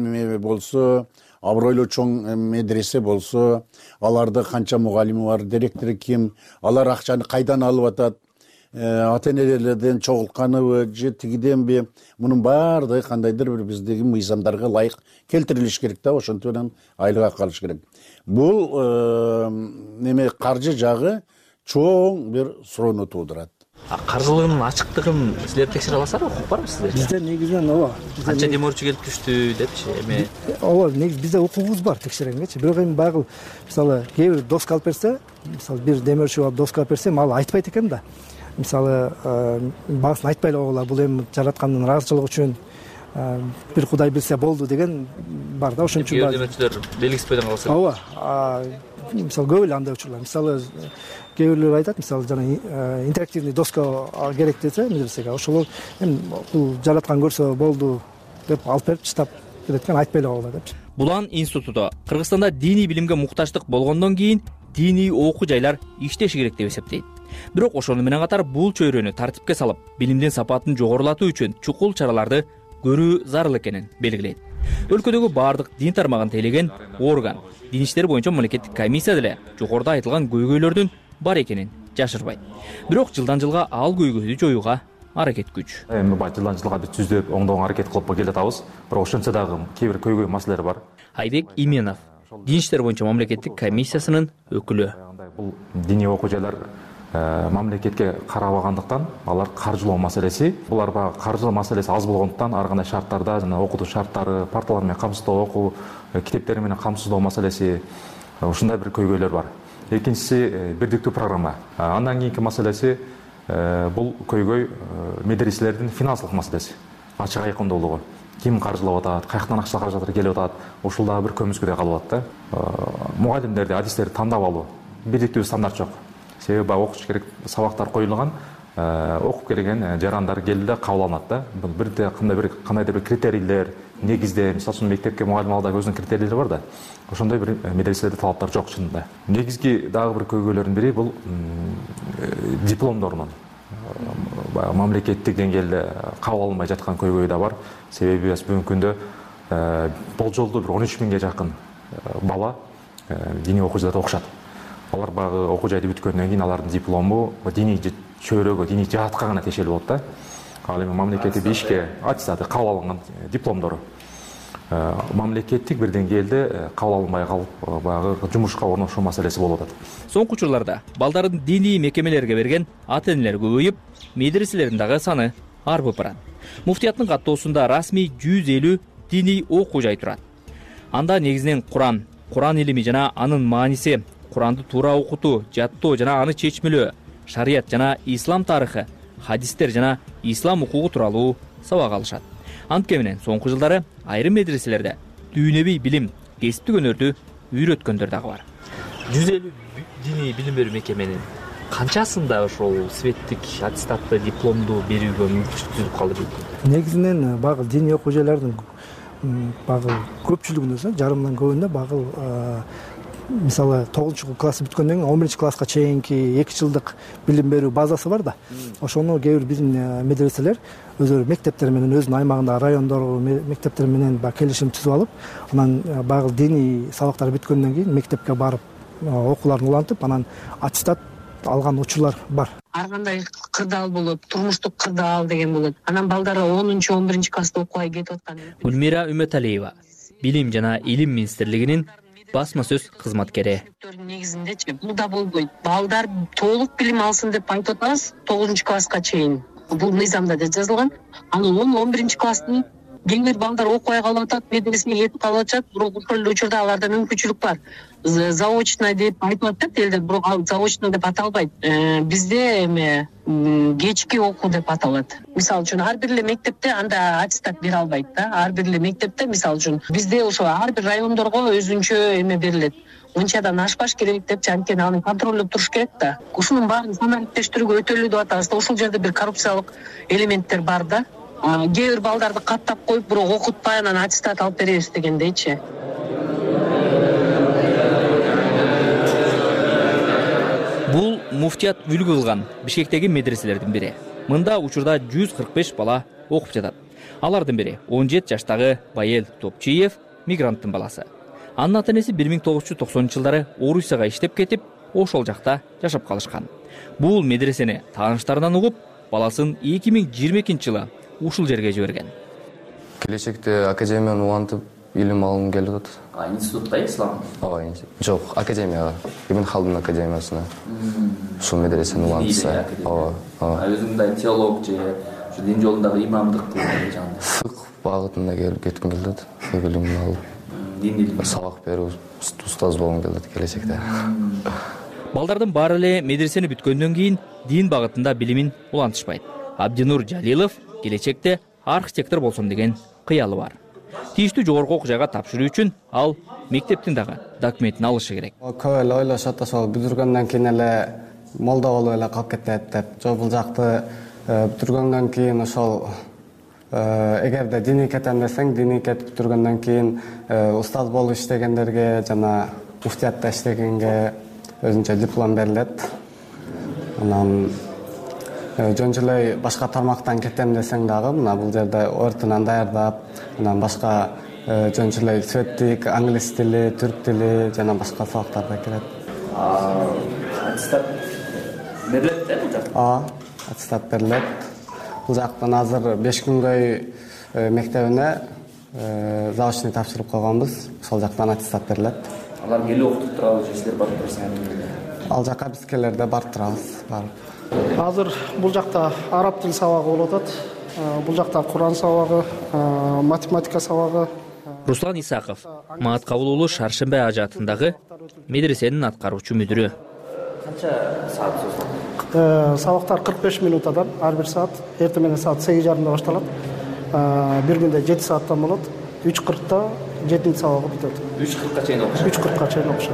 болсо, абройлуу чоң медресе болсо, аларда канча мугалими бар, директору ким, алар акчаны кайдан алып атат, ата-энелерден чогултканыбы же тигиденби, мунун баардыгы кандайдыр бир биздеги мыйзамдарга ылайык келтирилиш керек да, ошентип менен айлык калыш керек. Бул неме каржы жагы чоң бир суроону туудурат. Каржылыгынын ачыктыгын силер текшере аласызбы? Укук барбы сиздерде? Бизде негизинен ооба. Канча демөөрчү келип түштү депчи эми. Ооба, негиз бизде укугубуз бар текшеренгечи. Бирок эми баягы мисалы кээ бир доска алып берсе, мисалы бир демөөрчү алып доска алып берсе, ал айтпайт экен да. Мисалы баасын айтпай эле койгула, бул эми жараткандын ыраазычылыгы үчүн бир Кудай билсе болду деген бар да. Ошон үчүн демөөрчүлөр белгисизбейден калса. Ооба. Мисалы көп эле андай учурлар. Мисалы кээ бирлер айтат, мисалы жана интерактивный доска керек десе медресеге, ошол эми бул жараткан көрсө болду деп алып берип чытап кетет, айтпай эле койгула депчи. Булан институту Кыргызстанда диний билимге муктаждык болгондон кийин диний окуу жайлар иштеши керек деп эсептейт. Бирок ошону менен катар бул чөйрөнү тартипке салып, билимдин сапатын жогорулатуу үчүн чукул чараларды көрүү зарыл экенин белгилейт. Өлкөдөгү баардык дин тармагын тейлеген орган, дин иштери боюнча мамлекеттик комиссия деле жогоруда айтылган көйгөйлөрдүн бар экенин жашырбайт. Бирок жылдан жылга ал көйгөйдү жоюуга аракет күч. Эми жылдан жылга биз түздөп оңдоого аракет кылып келе жатабыз. Бирок ошончо дагы кээ бир көйгөй маселелер бар. Айбек Именов, дин иштери боюнча мамлекеттик комиссиясынын өкүлү. Бул диний окуу жайлар мамлекетке карабагандыктан алар каржылоо маселеси, булар баягы каржылоо маселеси аз болгондуктан ар кандай шарттарда жана окутуу шарттары, парталар менен камсыздоо, окуу китептери менен камсыздоо маселеси, ушундай бир көйгөйлөр бар. Экинчиси бирдиктүү программа. Андан кийинки маселеси бул көйгөй медреселердин финансылык маселеси, ачык айкындуулугу. Ким каржылап атат, каяктан акча каражаттар келип атат, ушул дагы бир көмүскөдө калып атат да. Мугалимдерди, адистерди тандап алуу, бирдиктүү стандарт жок. Себеби окуш керек сабактар коюлган, окуп келген жарандар келди да кабыл алынат да. Бул бирде кандайдыр бир критерийлер негизде, мисалы үчүн мектепке мугалим алда өзүнүн критерийлери бар да. Ошондой бир медреселерде талаптар жок чынында. Негизги дагы бир көйгөйлөрдүн бири бул дипломдорунун мамлекеттик деңгээлде кабыл алынбай жаткан көйгөй да бар. Себеби бүгүнкү күндө болжолдуу бир 13 миңге жакын бала диний окуу жайларда окушат. Алар багы окуу жайды бүткөндөн кийин алардын диплому диний чөйрөгө, диний жаатка гана тиешелүү болот да. Ал эми мамлекеттик ишке аттестаты кабыл алынган дипломдору мамлекеттик бир деңгээлде кабыл алынбай калып, багы жумушка орношуу маселеси болуп атат. Соңку учурларда балдардын диний мекемелерге берген ата-энелер көбөйүп, медреселердин дагы саны арбып барат. Муфтияттын каттоосунда расмий 150 диний окуу жай турат. Анда негизинен Куран илими жана анын мааниси, Куранды туура окутуу, жаттоо жана аны чечмелөө, шарият жана ислам тарыхы, хадистер жана ислам укугу тууралуу сабак алышат. Антке менен соңку жылдары айрым медреселерде дүйнөбүй билим, кесиптик өнөрдү үйрөткөндөр дагы бар. 150 диний билим берүү мекеменин канчасында ошол светтик аттестатты, дипломду берүүгө мүмкүнчүлүк түзүп калды? Негизинен багы диний окуу жайлардын багы көпчүлүгүндө, жарымдан көбүндө багы мисалы 9-класс бүткөндөн кийин 11-класска чейинки 2 жылдык билим берүү базасы бар да. Ошону кээ бир биздин медреселер өздөрү мектептер менен өзүнүн аймагындагы райондору мектептер менен келишим түзүп алып, анан багы диний сабактар бүткөндөн кийин мектепке барып окууларын улантып, анан аттестат алган учурлар бар. Ар кандай кырдаал болот, турмуштук кырдаал деген болот. Анан балдары 10-11-класста окубай кетип аткан. Гүлмира Үмөталиева, билим жана илим министрлигинин басма сөз кызматкери. Негизиндечи бул да болбойт. Балдар толук билим алсын деп айтып атабыз 9-класска чейин. Бул мыйзамда да жазылган. Анан 10-11-класстын кээ бир балдар окубай калып атат, медресеге кетип калып атат, бирок ошол эле учурда аларда мүмкүнчүлүк бар. заочно деп айтып атат элдер, бирок ал заочно деп аталбайт. Бизде эме кечки окуу деп аталат. Мисалы үчүн ар бир эле мектепте анда аттестат бере албайт да. Ар бир эле мектепте, мисалы үчүн бизде ошо ар бир райондорго өзүнчө эме берилет. Унчадан ашпаш керек деп, анткени аны контролдоп туруш керек да. Ушунун баарын самарттештирүүгө өтөлүү деп атабыз да. Ушул жерде бир коррупциялык элементтер бар да. Кээ бир балдарды каттап коюп, бирок окутпай анан аттестат алып беребиз дегендейчи. Бул муфтият үлгү кылган Бишкектеги медреселердин бири. Мында учурда 145 бала окуп жатат. Алардын бири 17 жаштагы Байел Топчиев, мигранттын баласы. Анын ата-энеси 1990-жылдары Орусияга иштеп кетип, ошол жакта жашап калышкан. Бул медресени тааныштарынан угуп, баласын 2022-жылы ушул жерге жиберген. Келечекте академияны улантып илим алгым келип атат. Институтта ислам? Жок, академияга, Ибн Халдун академиясына. Ушул медресени улантса. Өзүң мындай теолог же дин жолундагы имамдык кылган жагында. Фык багытында кетким келет. Билимин алып. Дин сабак берүү, устаз болгум келет келечекте. Балдардын баары эле медресени бүткөндөн кийин дин багытында билимин улантышпайт. Абдинур Жалилов келечекте архитектор болсом деген кыялы бар. Тийиштүү жогорку окуу жайга тапшыруу үчүн ал мектептин дагы документин алышы керек. Көп эле ойлошот, ошол бүтүргөндөн кийин эле молда болуп эле калып кетет деп. Жок, бул жакты бүтүргөндөн кийин ошол эгерде диний кетем десең, диний кетип бүтүргөндөн кийин устаз болуп иштегендерге жана муфтиятта иштегенге өзүнчө диплом берилет. Анан жөнчө эле башка тармактан кетем десең дагы, мына бул жерде ортунан даярдап, анан башка жөнчө эле светтик, англис тили, түрк тили жана башка сабактар да кирет. Аттестат берилет да бул жакта? Аттестат берилет. Бул жактан азыр 5 күнгөй мектебине заочный тапшырып койгонбуз. Ошол жактан аттестат берилет. Алар келип окутуп турабы же силер барып турасыңар? Ал жака биз келерде барып турабыз. Азыр бул жакта араб тил сабагы болуп атат. Бул жакта Куран сабагы, математика сабагы. Руслан Исаков, Маат Кабыл уулу Шаршембе ажатындагы медресенин аткаруучу мүдүрү. Канча саат созулат? Сабактар 45 минутадан, ар бир саат. Эртең менен саат 8:30 башталат. Бир күндө 7 сааттан болот. 3:40 7-нчи сабагы бүтөт. 3:40 чейин окушат. 3:40 чейин окушат.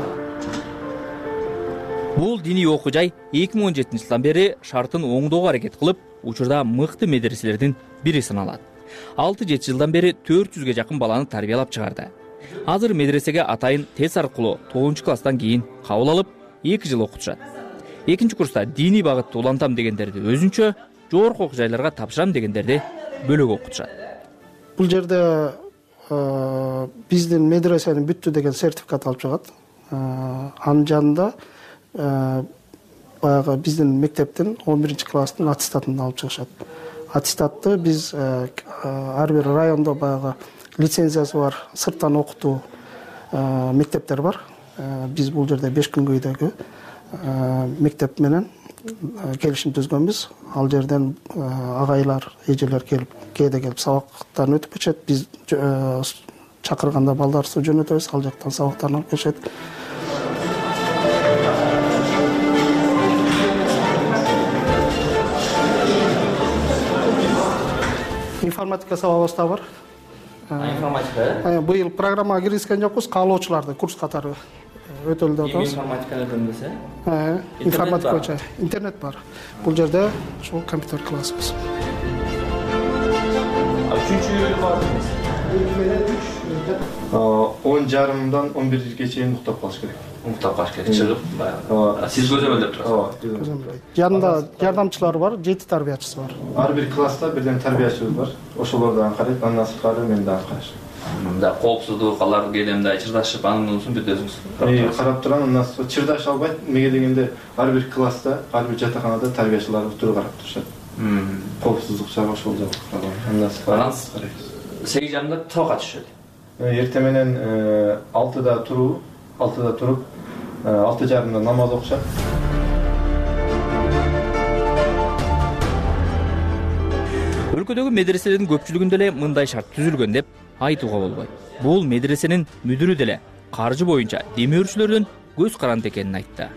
Бул диний окуу жай 2017-жылдан бери шартын оңдоого аракет кылып, учурда мыкты медреселердин бири саналат. 6-7 жылдан бери 400ге жакын баланы тарбиялап чыгарды. Азыр медресеге атайын тест аркылуу 9-класстан кийин кабыл алып, 2 жыл окутушат. 2-курста диний багытты улантам дегендерди өзүнчө, жогорку окуу жайларга тапшырам дегендерди бөлөк окутушат. Бул жерде биздин медресени бүттү деген сертификат алып чыгат. Анын жанында баягы биздин мектептин 11-класстын аттестатын алып чыгышат. Аттестатты биз ар бир райондо баягы лицензиясы бар, сырттан окутуу мектептер бар. Биз бул жерде 5 күнгөйдөгү мектеп менен келишим түзгөнбүз. Ал жерден агайлар, эжелер келип, кээде келип сабактан өтүп кетишет. Биз чакырганда балдарыбызды жөнөтөбүз, ал жактан сабактарын алып кетишет. Информатика сабагыбыз да бар. Информатика? Быйыл программага киргизген жокпуз, каалоочуларды курс катары өтөлүп атабыз. Информатиканы билмесе? Информатика боюнча интернет бар. Бул жерде ошол компьютер классыбыз. 3-чү бар эмес. 10:30-дан 11-ге чейин уктап калыш керек. Уктап калыш керек, чыгып баягы. Сиз көзөмөлдөп турасыз. Жанында жардамчылар бар, 7 тарбиячысы бар. Ар бир класста бирден тарбиячыбыз бар. Ошолордон карайт, андан сырткары мен дагы карайм. Мында коопсуздук, алар келе мындай чырдашып, анын бүт өзүңүз карап турам, андан чырдаша албайт. Эмнеге дегенде ар бир класста, ар бир жатаканада тарбиячылар отуруп карап турушат. Коопсуздук жагы ошол жагы. Андан сырткары 8:30-да сабакка түшөт. Эртең менен 6-да туруп, 6:30-да намаз окушат. Өлкөдөгү медреселердин көпчүлүгүндө эле мындай шарт түзүлгөн деп айтууга болбойт. Бул медресенин мүдүрү деле каржы боюнча демөөрчүлөрдүн көз каранды экенин айтты.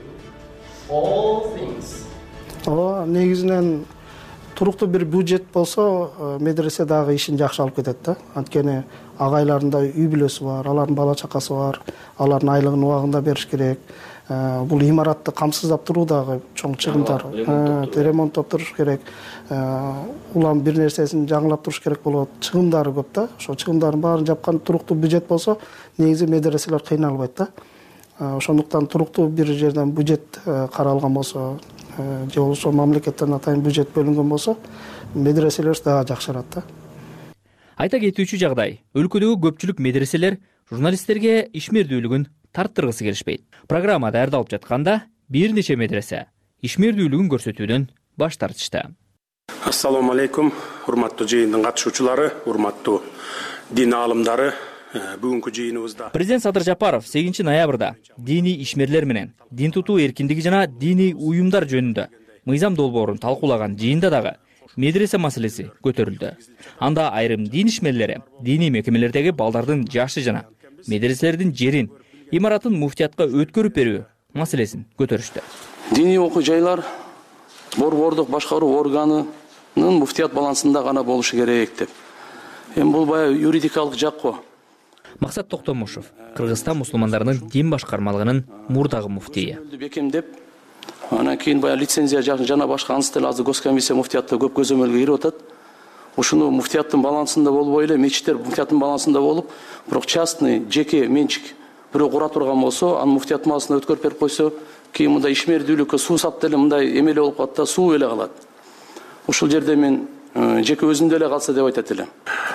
Ооба, негизинен туруктуу бир бюджет болсо, медресе дагы ишин жакшы алып кетет да. Анткени агайларында үй бүлөсү бар, алардын бала чакасы бар, алардын айлыгын убагында бериш керек. Бул имаратты камсыздап туруу дагы чоң чыгымдар. Ремонттоп туруш керек. Улам бир нерсесин жаңылап туруш керек болот. Чыгымдары көп да. Ошо чыгымдардын баарын жапкан туруктуу бюджет болсо, негизи медреселер кыйналбайт да. Ошондуктан туруктуу бир жерден бюджет каралган болсо, же болбосо мамлекеттен атайын бюджет бөлүнгөн болсо, медреселер дагы жакшырат да. Айта кетүүчү жагдай, өлкөдөгү көпчүлүк медреселер журналисттерге ишмердүүлүгүн тарттыргысы келишпейт. Программа даярдалып жатканда бир нече медресе ишмердүүлүгүн көрсөтүүдөн баш тартышты. Ассаламу алейкум, урматтуу жыйындын катышуучулары, урматтуу дин аалымдары. Бүгүнкү жыйыныбызда Президент Садыр Жапаров 8 ноябрда диний ишмерлер менен дин тутуу эркиндиги жана диний уюмдар жөнүндө мыйзам долбоорун талкуулаган жыйында дагы медресе маселеси көтөрүлдү. Анда айрым дин ишмерлери диний мекемелердеги балдардын жашы жана медреселердин жерин, имаратын муфтиятка өткөрүп берүү маселесин көтөрүштү. Диний окуу жайлар борбордук башкаруу органынын муфтият балансында гана болушу керек деп. Бул баягы юридикалык жак го. Максат Токтомушев, Кыргызстан мусулмандарынын дин башкармалыгынын мурдагы муфтийи. Бекемдеп, анан кийин баягы лицензия жана башка анысы деле азыр госкомиссия муфтиятта көп көзөмөлгө кирип атат. Ушуну муфтияттын балансында болбой эле, мечиттер муфтияттын балансында болуп, бирок частный, жеке менчик бирөө кура турган болсо, анын муфтияттын балансына өткөрүп берип койсо, кийин мындай ишмердүүлүккө суу сап деле мындай эмеле болуп калат да, суу эле калат. Ушул жерде мен жеке өзүндө эле калса деп айтат элем.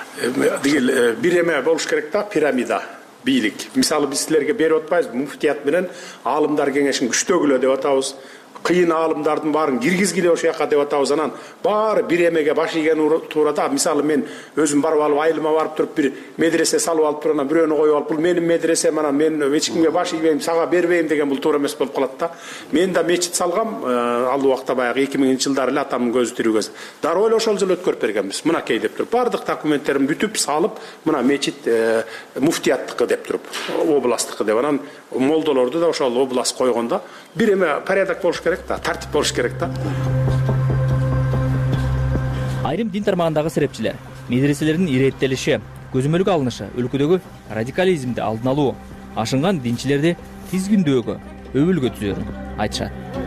Бир эме болуш керек да, пирамида, бийлик. Мисалы биз силерге берип атпайбыз, муфтият менен аалымдар кеңешин күчтөгүлө деп атабыз. Кыйын аалымдардын баарын киргизгиле ошол жака деп атабыз. Анан баары бир эмеге баш ийген туурада. Мисалы мен өзүм барып алып, айылыма барып туруп бир медресе салып алып туруп, анан бирөөнү коюп алып, бул менин медресем, анан мен эч кимге баш ийбейм, сага бербейм деген бул туура эмес болуп калат да. Мен да мечит салгам, ал убакта баягы 2000-жылдары эле атамдын көзү тирүүгө. Дароо эле ошол жылы өткөрүп бергенбиз. Мынакей деп туруп, бардык документтерин бүтүп салып, мына мечит муфтияттыкы деп туруп, областтыкы деп. Анан молдолорду да ошол област койгондо бир эме порядок болуш керек да, тартип болуш керек да. Айрым дин тармагындагы серепчилер медреселердин иреттелиши, көзөмөлгө алынышы өлкөдөгү радикализмди алдын алуу, ашынган динчилерди тизгиндөөгө өбүлгө түзөрүн айтышат.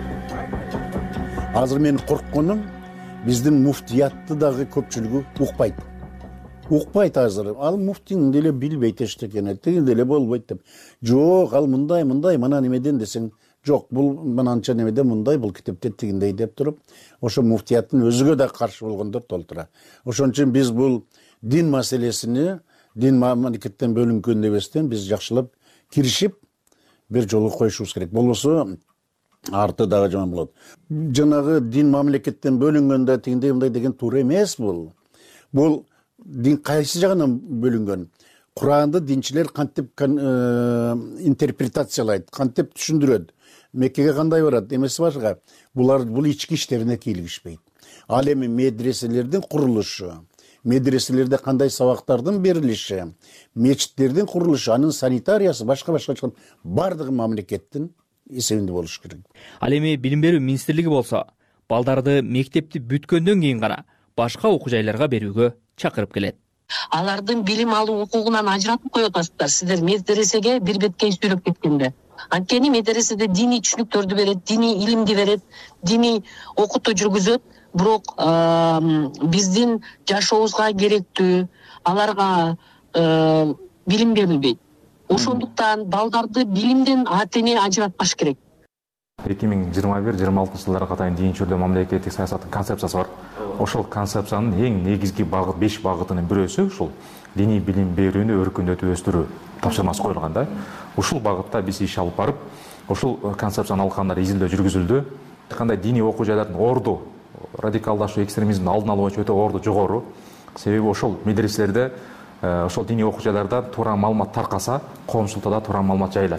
Азыр менин коркконум биздин муфтиятты дагы көпчүлүгү укпайт. Укпайт азыр. Ал муфтиң деле билбейт эчтекени, тиги деле болбойт деп. Жок, ал мындай, мына немеден десең, жок, бул мынанча немеде мындай, бул китепте тигиндей деп туруп, ошо муфтияттын өзүгө да каршы болгондор толтура. Ошон үчүн биз бул дин маселесини, дин мамлекеттен бөлүнгөн дебестен биз жакшылап киришип бир жолу коюшубуз керек. Болбосо арты дагы жаман болот. Жанагы дин мамлекеттен бөлүнгөндө тигиндей мындай деген туура эмес бул. Бул дин кайсы жагынан бөлүнгөн? Куранды динчилер кантип интерпретациялайт, кантип түшүндүрөт? Меккеге кандай барат, эмеси башка. Бул ички иштерине кийлигишпейт. Ал эми медреселердин курулушу, медреселерде кандай сабактардын берилиши, мечиттердин курулушу, анын санитариясы, башка бардыгы мамлекеттин эсебинде болуш керек. Ал эми билим берүү министрлиги болсо, балдарды мектепти бүткөндөн кийин гана башка окуу жайларга берүүгө чакырып келет. Алардын билим алуу укугунан ажыратып коюп атасыздар. Сиздер медресеге бир беткей сүйлөп кеткенде. Анткени медреседе диний түшүнүктөрдү берет, диний илимди берет, диний окутуу жүргүзөт, бирок биздин жашообузга керектүү аларга билим берилбейт. Ошондуктан балдарды билимден ата-эне ажыратпаш керек. 2021-26 жылдарга катайын дин чөйрдө мамлекеттик саясаттын концепциясы бар. Ошол концепциянын эң негизги багыт, 5 багытынын бирөөсү ушул диний билим берүүнү өркүндөтүп өстүрүү тапшырмасы коюлган да. Ушул багытта биз иш алып барып, ушул концепцияны алкандар изилдөө жүргүзүлдү. Кандай диний окуу жайлардын орду, радикалдашуу, экстремизмдин алдын алуу боюнча өтө орду жогору. Себеби ошол медреселерде, ошол диний окуу жайларда туура маалымат таркаса, коомчулукта да туура маалымат жайылат.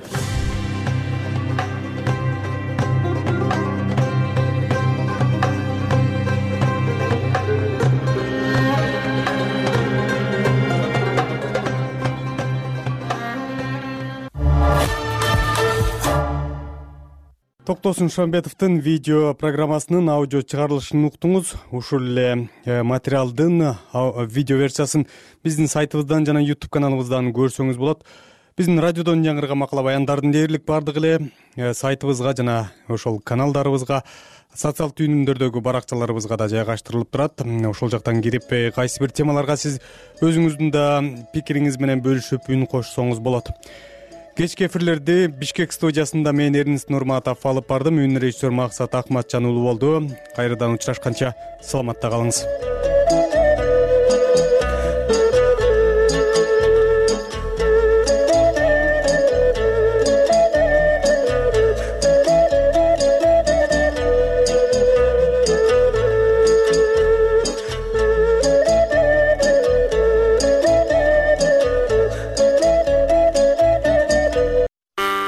Токтосун Шамбетовдун видео программасынын аудио чыгарылышын уктуңуз. Ушул эле материалдын видео версиясын биздин сайтыбыздан жана YouTube каналыбыздан көрсөңүз болот. Биздин радиодон жаңырган макала баяндардын дээрлик бардык эле сайтыбызга жана ошол каналдарыбызга, социал түйүнүмдөрдөгү баракчаларыбызга да жайгаштырылып турат. Ошол жактан кирип кайсы бир темаларга сиз өзүңүздүн да пикириңиз менен бөлүшүп үн кошсоңуз болот. Кечки эфирлерди Бишкек студиясында мен Эрнест Нурматов алып бардым. Үн режиссер Максат Акматжан уулу болду. Кайрадан учурашканча саламатта калыңыз.